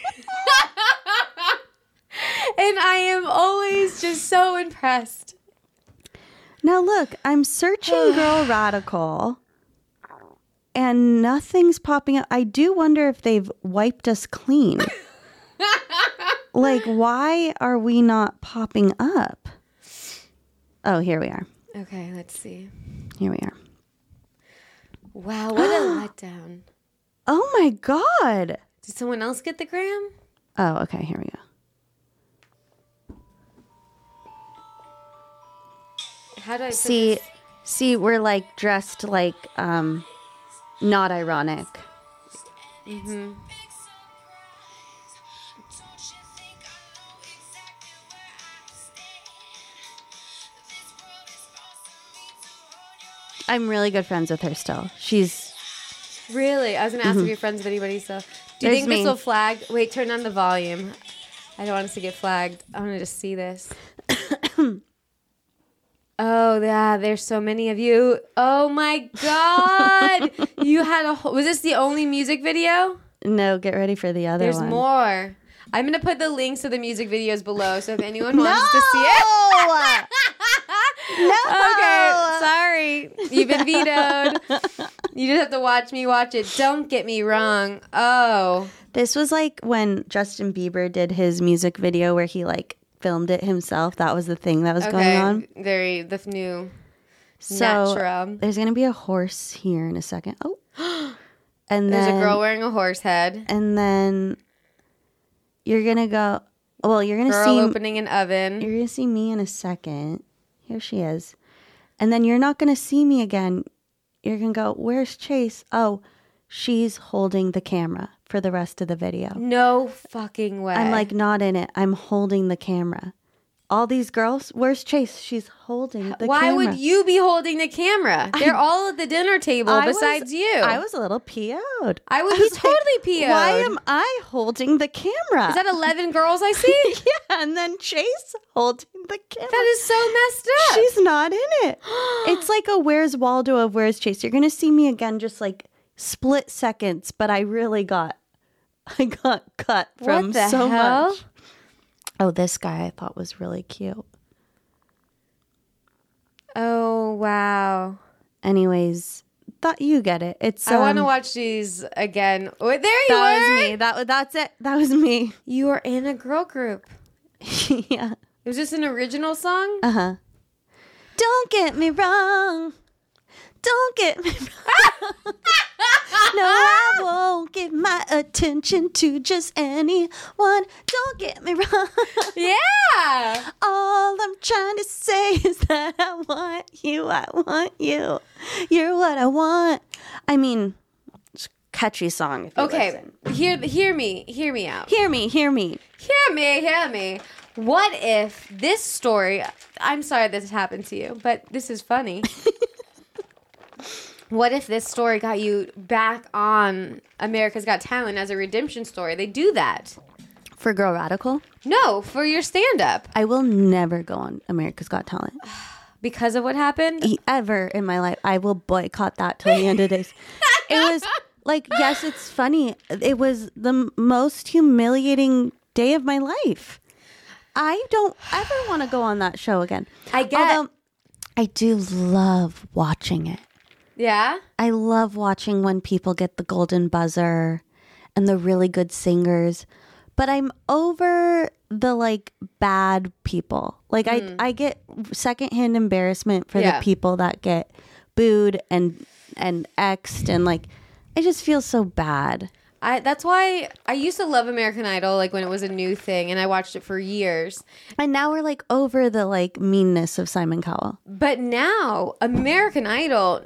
Speaker 1: And I am always just so impressed.
Speaker 2: Now look, I'm searching Girl Radical and nothing's popping up. I do wonder if they've wiped us clean. Like, why are we not popping up? Oh, here we are.
Speaker 1: Okay, let's see.
Speaker 2: Here we are.
Speaker 1: Wow, what a letdown.
Speaker 2: Oh my God.
Speaker 1: Did someone else get the gram?
Speaker 2: Oh, okay. Here we go.
Speaker 1: How do I put
Speaker 2: See,
Speaker 1: this?
Speaker 2: we're like dressed like not ironic.
Speaker 1: Mm-hmm.
Speaker 2: I'm really good friends with her still. She's
Speaker 1: Really? I was going to ask if you're friends with anybody, so. Do you
Speaker 2: There's
Speaker 1: think
Speaker 2: me.
Speaker 1: this will flag? Wait, turn on the volume. I don't want us to get flagged. I want to just see this. Oh, yeah, there's so many of you. Oh, my God. You had a whole... Was this the only music video?
Speaker 2: no. Get ready for the other
Speaker 1: There's
Speaker 2: one.
Speaker 1: more. I'm going to put the links to the music videos below, so if anyone wants to see it...
Speaker 2: No.
Speaker 1: Okay, sorry. You've been vetoed. You just have to watch me watch it. Don't get me wrong. Oh.
Speaker 2: This was like when Justin Bieber did his music video where he like filmed it himself. That was the thing that was going on.
Speaker 1: The new
Speaker 2: So
Speaker 1: natural.
Speaker 2: there's gonna be a horse here in a second. Oh, and
Speaker 1: There's
Speaker 2: then
Speaker 1: a girl wearing a horse head.
Speaker 2: and then you're gonna go. Well, you're gonna
Speaker 1: Girl
Speaker 2: see.
Speaker 1: opening an oven.
Speaker 2: You're gonna see me in a second. Here she is, and then you're not gonna see me again. You're gonna go, where's Chase? Oh, she's holding the camera for the rest of the video.
Speaker 1: No fucking way.
Speaker 2: I'm like not in it. I'm holding the camera. All these girls, where's Chase? She's holding the camera.
Speaker 1: Why would you be holding the camera? They're all at the dinner table besides you.
Speaker 2: I was a little PO'd.
Speaker 1: I would be
Speaker 2: was
Speaker 1: totally PO'd.
Speaker 2: Why am I holding the camera?
Speaker 1: Is that 11 girls I see?
Speaker 2: yeah, and then Chase holding the camera.
Speaker 1: That is so messed up.
Speaker 2: She's not in it. It's like a Where's Waldo of Where's Chase. You're gonna see me again, just like split seconds, but I got cut from
Speaker 1: What the
Speaker 2: so
Speaker 1: hell?
Speaker 2: much. Oh, this guy I thought was really cute.
Speaker 1: Oh, wow.
Speaker 2: Anyways, thought you get it. It's
Speaker 1: I want to watch these again. Oh, there you
Speaker 2: that
Speaker 1: were.
Speaker 2: was me. That's it. That was me.
Speaker 1: You were in a girl group.
Speaker 2: yeah.
Speaker 1: Was this an original song?
Speaker 2: Uh-huh. Don't get me wrong. Don't get me wrong. No, I won't give my attention to just anyone. Don't get me wrong.
Speaker 1: Yeah.
Speaker 2: All I'm trying to say is that I want you. I want you. You're what I want. I mean, it's a catchy song. If you
Speaker 1: Okay.
Speaker 2: listen.
Speaker 1: Hear me out.
Speaker 2: Hear me.
Speaker 1: Hear me. What if this story, I'm sorry this happened to you, but this is funny. What if this story got you back on America's Got Talent as a redemption story? They do that.
Speaker 2: For Girl Radical,
Speaker 1: No, for your stand-up.
Speaker 2: I will never go on America's Got Talent.
Speaker 1: Because of what happened?
Speaker 2: Ever in my life. I will boycott that till the end of days. It was like, yes, it's funny. It was the most humiliating day of my life. I don't ever want to go on that show again. Although I do love watching it.
Speaker 1: Yeah?
Speaker 2: I love watching when people get the golden buzzer and the really good singers. But I'm over the like bad people. Like I get secondhand embarrassment for the people that get booed and X'd, and like I just feel so bad.
Speaker 1: That's why I used to love American Idol, like when it was a new thing, and I watched it for years.
Speaker 2: And now we're like over the like meanness of Simon Cowell.
Speaker 1: But now American Idol,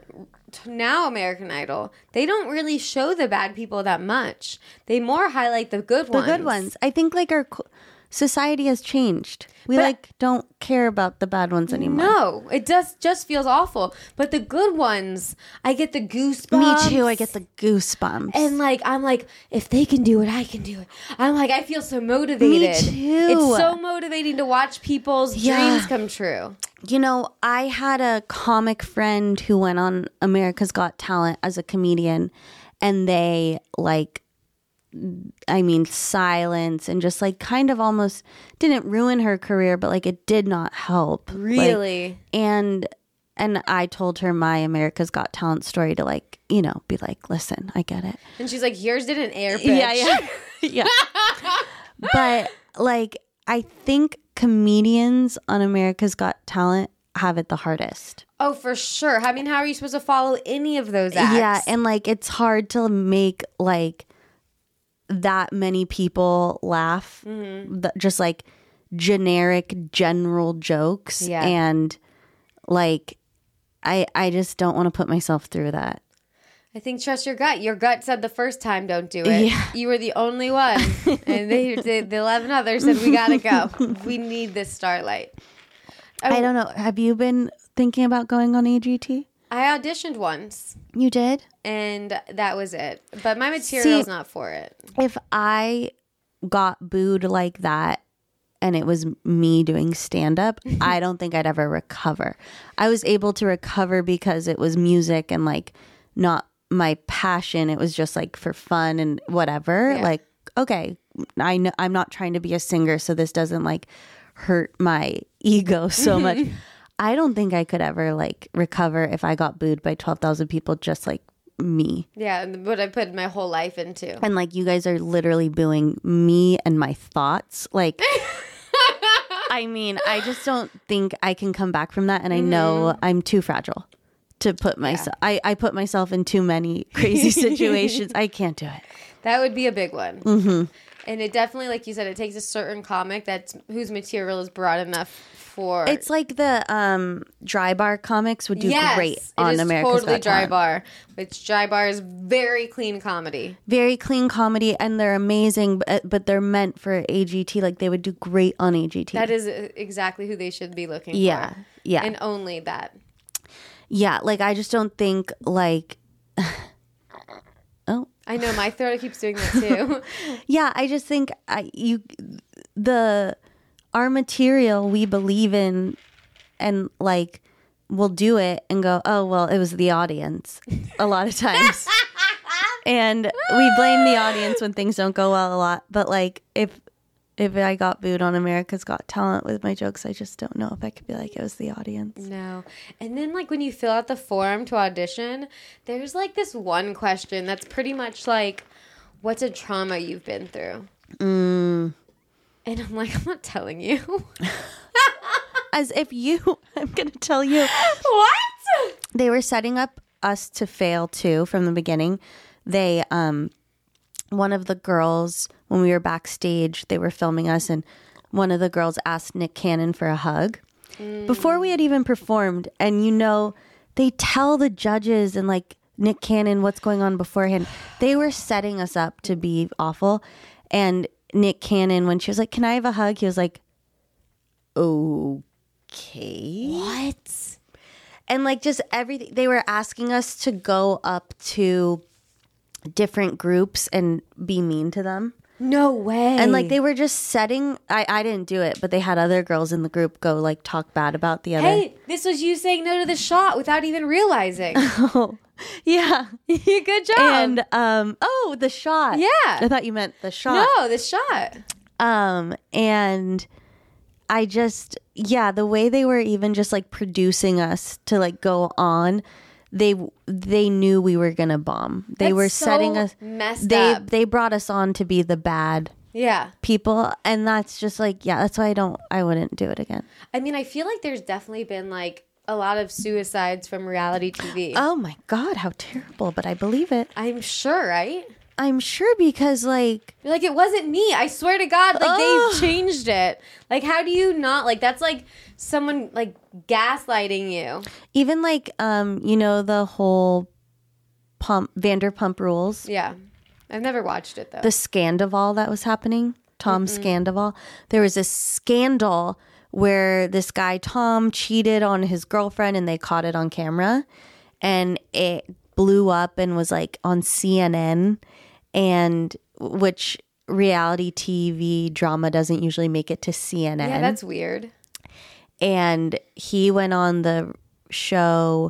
Speaker 1: they don't really show the bad people that much. They more highlight the good ones.
Speaker 2: The good ones. I think like our society has changed. We don't care about the bad ones anymore.
Speaker 1: No, it just feels awful. But the good ones, I get the goosebumps.
Speaker 2: Me too. I get the goosebumps.
Speaker 1: And like, I'm like, if they can do it, I can do it. I'm like, I feel so motivated.
Speaker 2: Me too.
Speaker 1: It's so motivating to watch people's dreams come true.
Speaker 2: You know, I had a comic friend who went on America's Got Talent as a comedian, and they silence and just like kind of almost didn't ruin her career, but like it did not help.
Speaker 1: Really?
Speaker 2: Like, and I told her my America's Got Talent story to like, you know, be like, listen, I get it.
Speaker 1: And she's like, yours didn't air, bitch.
Speaker 2: Yeah. But like, I think comedians on America's Got Talent have it the hardest.
Speaker 1: Oh, for sure. I mean, how are you supposed to follow any of those acts?
Speaker 2: Yeah, and like it's hard to make like that many people laugh. Just like generic general jokes.
Speaker 1: Yeah.
Speaker 2: And like I just don't want to put myself through that.
Speaker 1: I think trust your gut. Your gut said the first time, don't do it.
Speaker 2: Yeah.
Speaker 1: You were the only one. And the 11 others said, we got to go. We need this Starlight.
Speaker 2: I don't know. Have you been thinking about going on AGT?
Speaker 1: I auditioned once,
Speaker 2: You did?
Speaker 1: and that was it. But my material's not for it.
Speaker 2: If I got booed like that and it was me doing stand-up, I don't think I'd ever recover. I was able to recover because it was music and like not my passion. It was just like for fun and whatever.
Speaker 1: Yeah.
Speaker 2: Like, okay, I know I'm not trying to be a singer, so this doesn't like hurt my ego so much. I don't think I could ever like recover if I got booed by 12,000 people just like me.
Speaker 1: Yeah, and what I put my whole life into.
Speaker 2: And like you guys are literally booing me and my thoughts. Like, I mean, I just don't think I can come back from that. And I know I'm too fragile to put myself, I put myself in too many crazy situations. I can't do it.
Speaker 1: That would be a big one. Mm-hmm. And it definitely, like you said, it takes a certain comic whose material is broad enough for.
Speaker 2: It's like the dry bar comics would do great on
Speaker 1: it is
Speaker 2: America's
Speaker 1: totally
Speaker 2: Got
Speaker 1: dry
Speaker 2: Talent.
Speaker 1: bar. Which dry bar is very clean comedy.
Speaker 2: Very clean comedy, and they're amazing, but they're meant for AGT. Like they would do great on AGT.
Speaker 1: That is exactly who they should be looking
Speaker 2: Yeah,
Speaker 1: for.
Speaker 2: yeah.
Speaker 1: And only that.
Speaker 2: Yeah, like I just don't think like. Oh.
Speaker 1: I know my throat keeps doing that too.
Speaker 2: Yeah, I just think our material we believe in, and like we'll do it and go, oh well, it was the audience a lot of times, and we blame the audience when things don't go well a lot. But like if I got booed on America's Got Talent with my jokes, I just don't know if I could be like it was the audience.
Speaker 1: No. And then like when you fill out the form to audition, there's like this one question that's pretty much like, what's a trauma you've been through? And I'm like, I'm not telling you.
Speaker 2: As if I'm going to tell you.
Speaker 1: What?
Speaker 2: They were setting up us to fail too from the beginning. They, one of the girls, when we were backstage, they were filming us, and one of the girls asked Nick Cannon for a hug before we had even performed. And they tell the judges and like Nick Cannon what's going on beforehand. They were setting us up to be awful. And Nick Cannon, when she was like, "Can I have a hug?" He was like, "Okay."
Speaker 1: What?
Speaker 2: And like just everything, they were asking us to go up to different groups and be mean to them.
Speaker 1: No way.
Speaker 2: And like they were just setting, I didn't do it, but they had other girls in the group go like talk bad about the other.
Speaker 1: Hey, this was you saying no to the shot without even realizing.
Speaker 2: Oh, yeah.
Speaker 1: Good job.
Speaker 2: And the shot.
Speaker 1: Yeah.
Speaker 2: I thought you meant the shot.
Speaker 1: No, the shot.
Speaker 2: And I just, the way they were even just like producing us to like go on, they knew we were gonna bomb. They
Speaker 1: That's
Speaker 2: were
Speaker 1: so
Speaker 2: setting us
Speaker 1: messed up.
Speaker 2: They brought us on to be the bad
Speaker 1: Yeah.
Speaker 2: people, and that's just like, that's why I wouldn't do it again.
Speaker 1: I mean, I feel like there's definitely been like a lot of suicides from reality TV.
Speaker 2: Oh my God, how terrible, but I believe it.
Speaker 1: I'm sure, right?
Speaker 2: I'm sure because like
Speaker 1: You're like, it wasn't me. I swear to God, like
Speaker 2: Ugh.
Speaker 1: they've changed it. Like, how do you not, like, that's like someone like gaslighting you.
Speaker 2: even like the whole Vanderpump Rules,
Speaker 1: Yeah. I've never watched it though.
Speaker 2: the Scandival that was happening, Tom Scandival. There was a scandal where this guy Tom cheated on his girlfriend and they caught it on camera, and it blew up and was like on CNN, and which reality TV drama doesn't usually make it to CNN.
Speaker 1: Yeah, that's weird.
Speaker 2: And he went on the show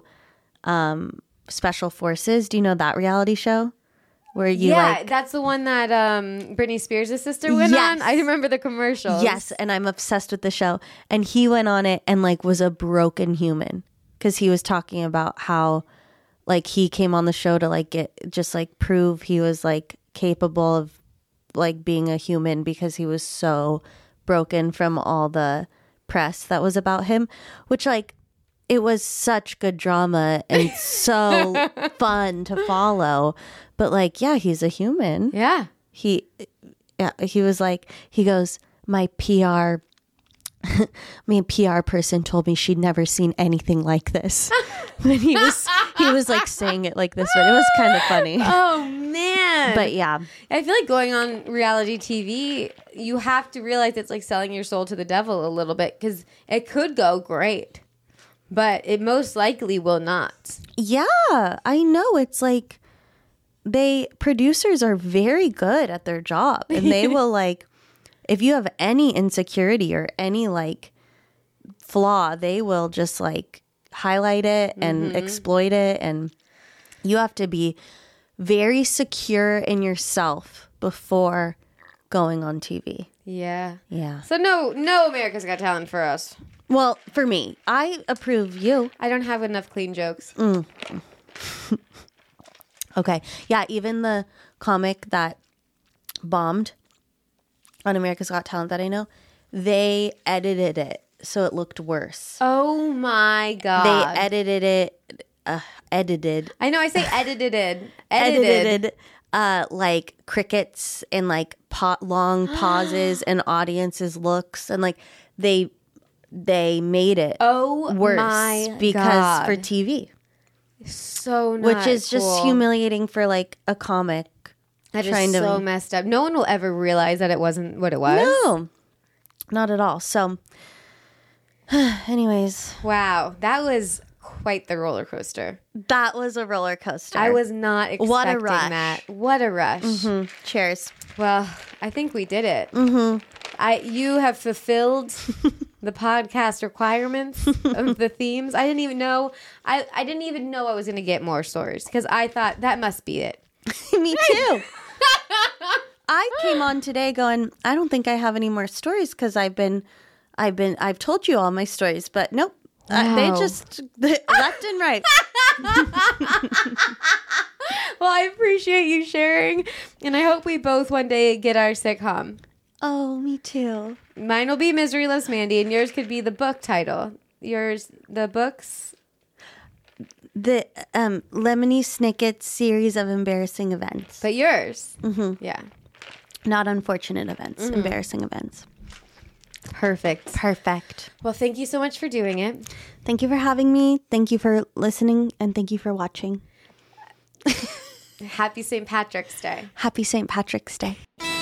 Speaker 2: Special Forces. Do you know that reality show? Where you
Speaker 1: That's the one that Britney Spears' sister went
Speaker 2: Yes.
Speaker 1: on. I remember the commercials.
Speaker 2: Yes, and I'm obsessed with the show. And he went on it and like was a broken human, because he was talking about how like he came on the show to like prove he was like capable of like being a human, because he was so broken from all the press that was about him, which like it was such good drama and so fun to follow. But like, yeah, he's a human.
Speaker 1: Yeah.
Speaker 2: He was like, he goes, my PR person told me she'd never seen anything like this. When he was like saying it like this, but it was kind of funny.
Speaker 1: Oh man.
Speaker 2: But yeah.
Speaker 1: I feel like going on reality TV, you have to realize it's like selling your soul to the devil a little bit, because it could go great, but it most likely will not.
Speaker 2: Yeah, I know. It's like producers are very good at their job, and they will like, if you have any insecurity or any like flaw, they will just like highlight it and exploit it. And you have to be very secure in yourself before going on TV.
Speaker 1: Yeah.
Speaker 2: Yeah.
Speaker 1: So no America's Got Talent for us.
Speaker 2: Well, for me, I approve you.
Speaker 1: I don't have enough clean jokes.
Speaker 2: Okay. Yeah, even the comic that bombed on America's Got Talent that I know, they edited it so it looked worse.
Speaker 1: Oh my God.
Speaker 2: They edited it,
Speaker 1: I know, I say edited.
Speaker 2: Like crickets and like long pauses and audiences looks, and like they made it worse
Speaker 1: my
Speaker 2: because
Speaker 1: God.
Speaker 2: for TV.
Speaker 1: So not
Speaker 2: Which is just
Speaker 1: cool.
Speaker 2: humiliating for like a comic.
Speaker 1: That is so messed up. No one will ever realize that it wasn't what it was.
Speaker 2: No, not at all. So, anyways,
Speaker 1: Wow, that was quite the roller coaster.
Speaker 2: that was a roller coaster.
Speaker 1: I was not expecting
Speaker 2: What a rush.
Speaker 1: that. What a rush.
Speaker 2: Cheers.
Speaker 1: Well, I think we did it. Mm-hmm. You have fulfilled the podcast requirements of the themes. I didn't even know. I didn't even know I was going to get more stories, because I thought that must be it.
Speaker 2: Me too. I came on today going, I don't think I have any more stories because I've told you all my stories, but nope. They
Speaker 1: Wow.
Speaker 2: just left and right.
Speaker 1: Well, I appreciate you sharing, and I hope we both one day get our sitcom.
Speaker 2: Oh, me too.
Speaker 1: Mine will be Misery Loves Mandy, and yours could be the book title. Yours, the books.
Speaker 2: The Lemony Snicket's series of embarrassing events.
Speaker 1: But yours. Mm-hmm. Yeah.
Speaker 2: Not unfortunate events, embarrassing events.
Speaker 1: Perfect.
Speaker 2: Perfect.
Speaker 1: Well, thank you so much for doing it.
Speaker 2: Thank you for having me. Thank you for listening. And thank you for watching.
Speaker 1: Happy St. Patrick's Day.
Speaker 2: Happy St. Patrick's Day.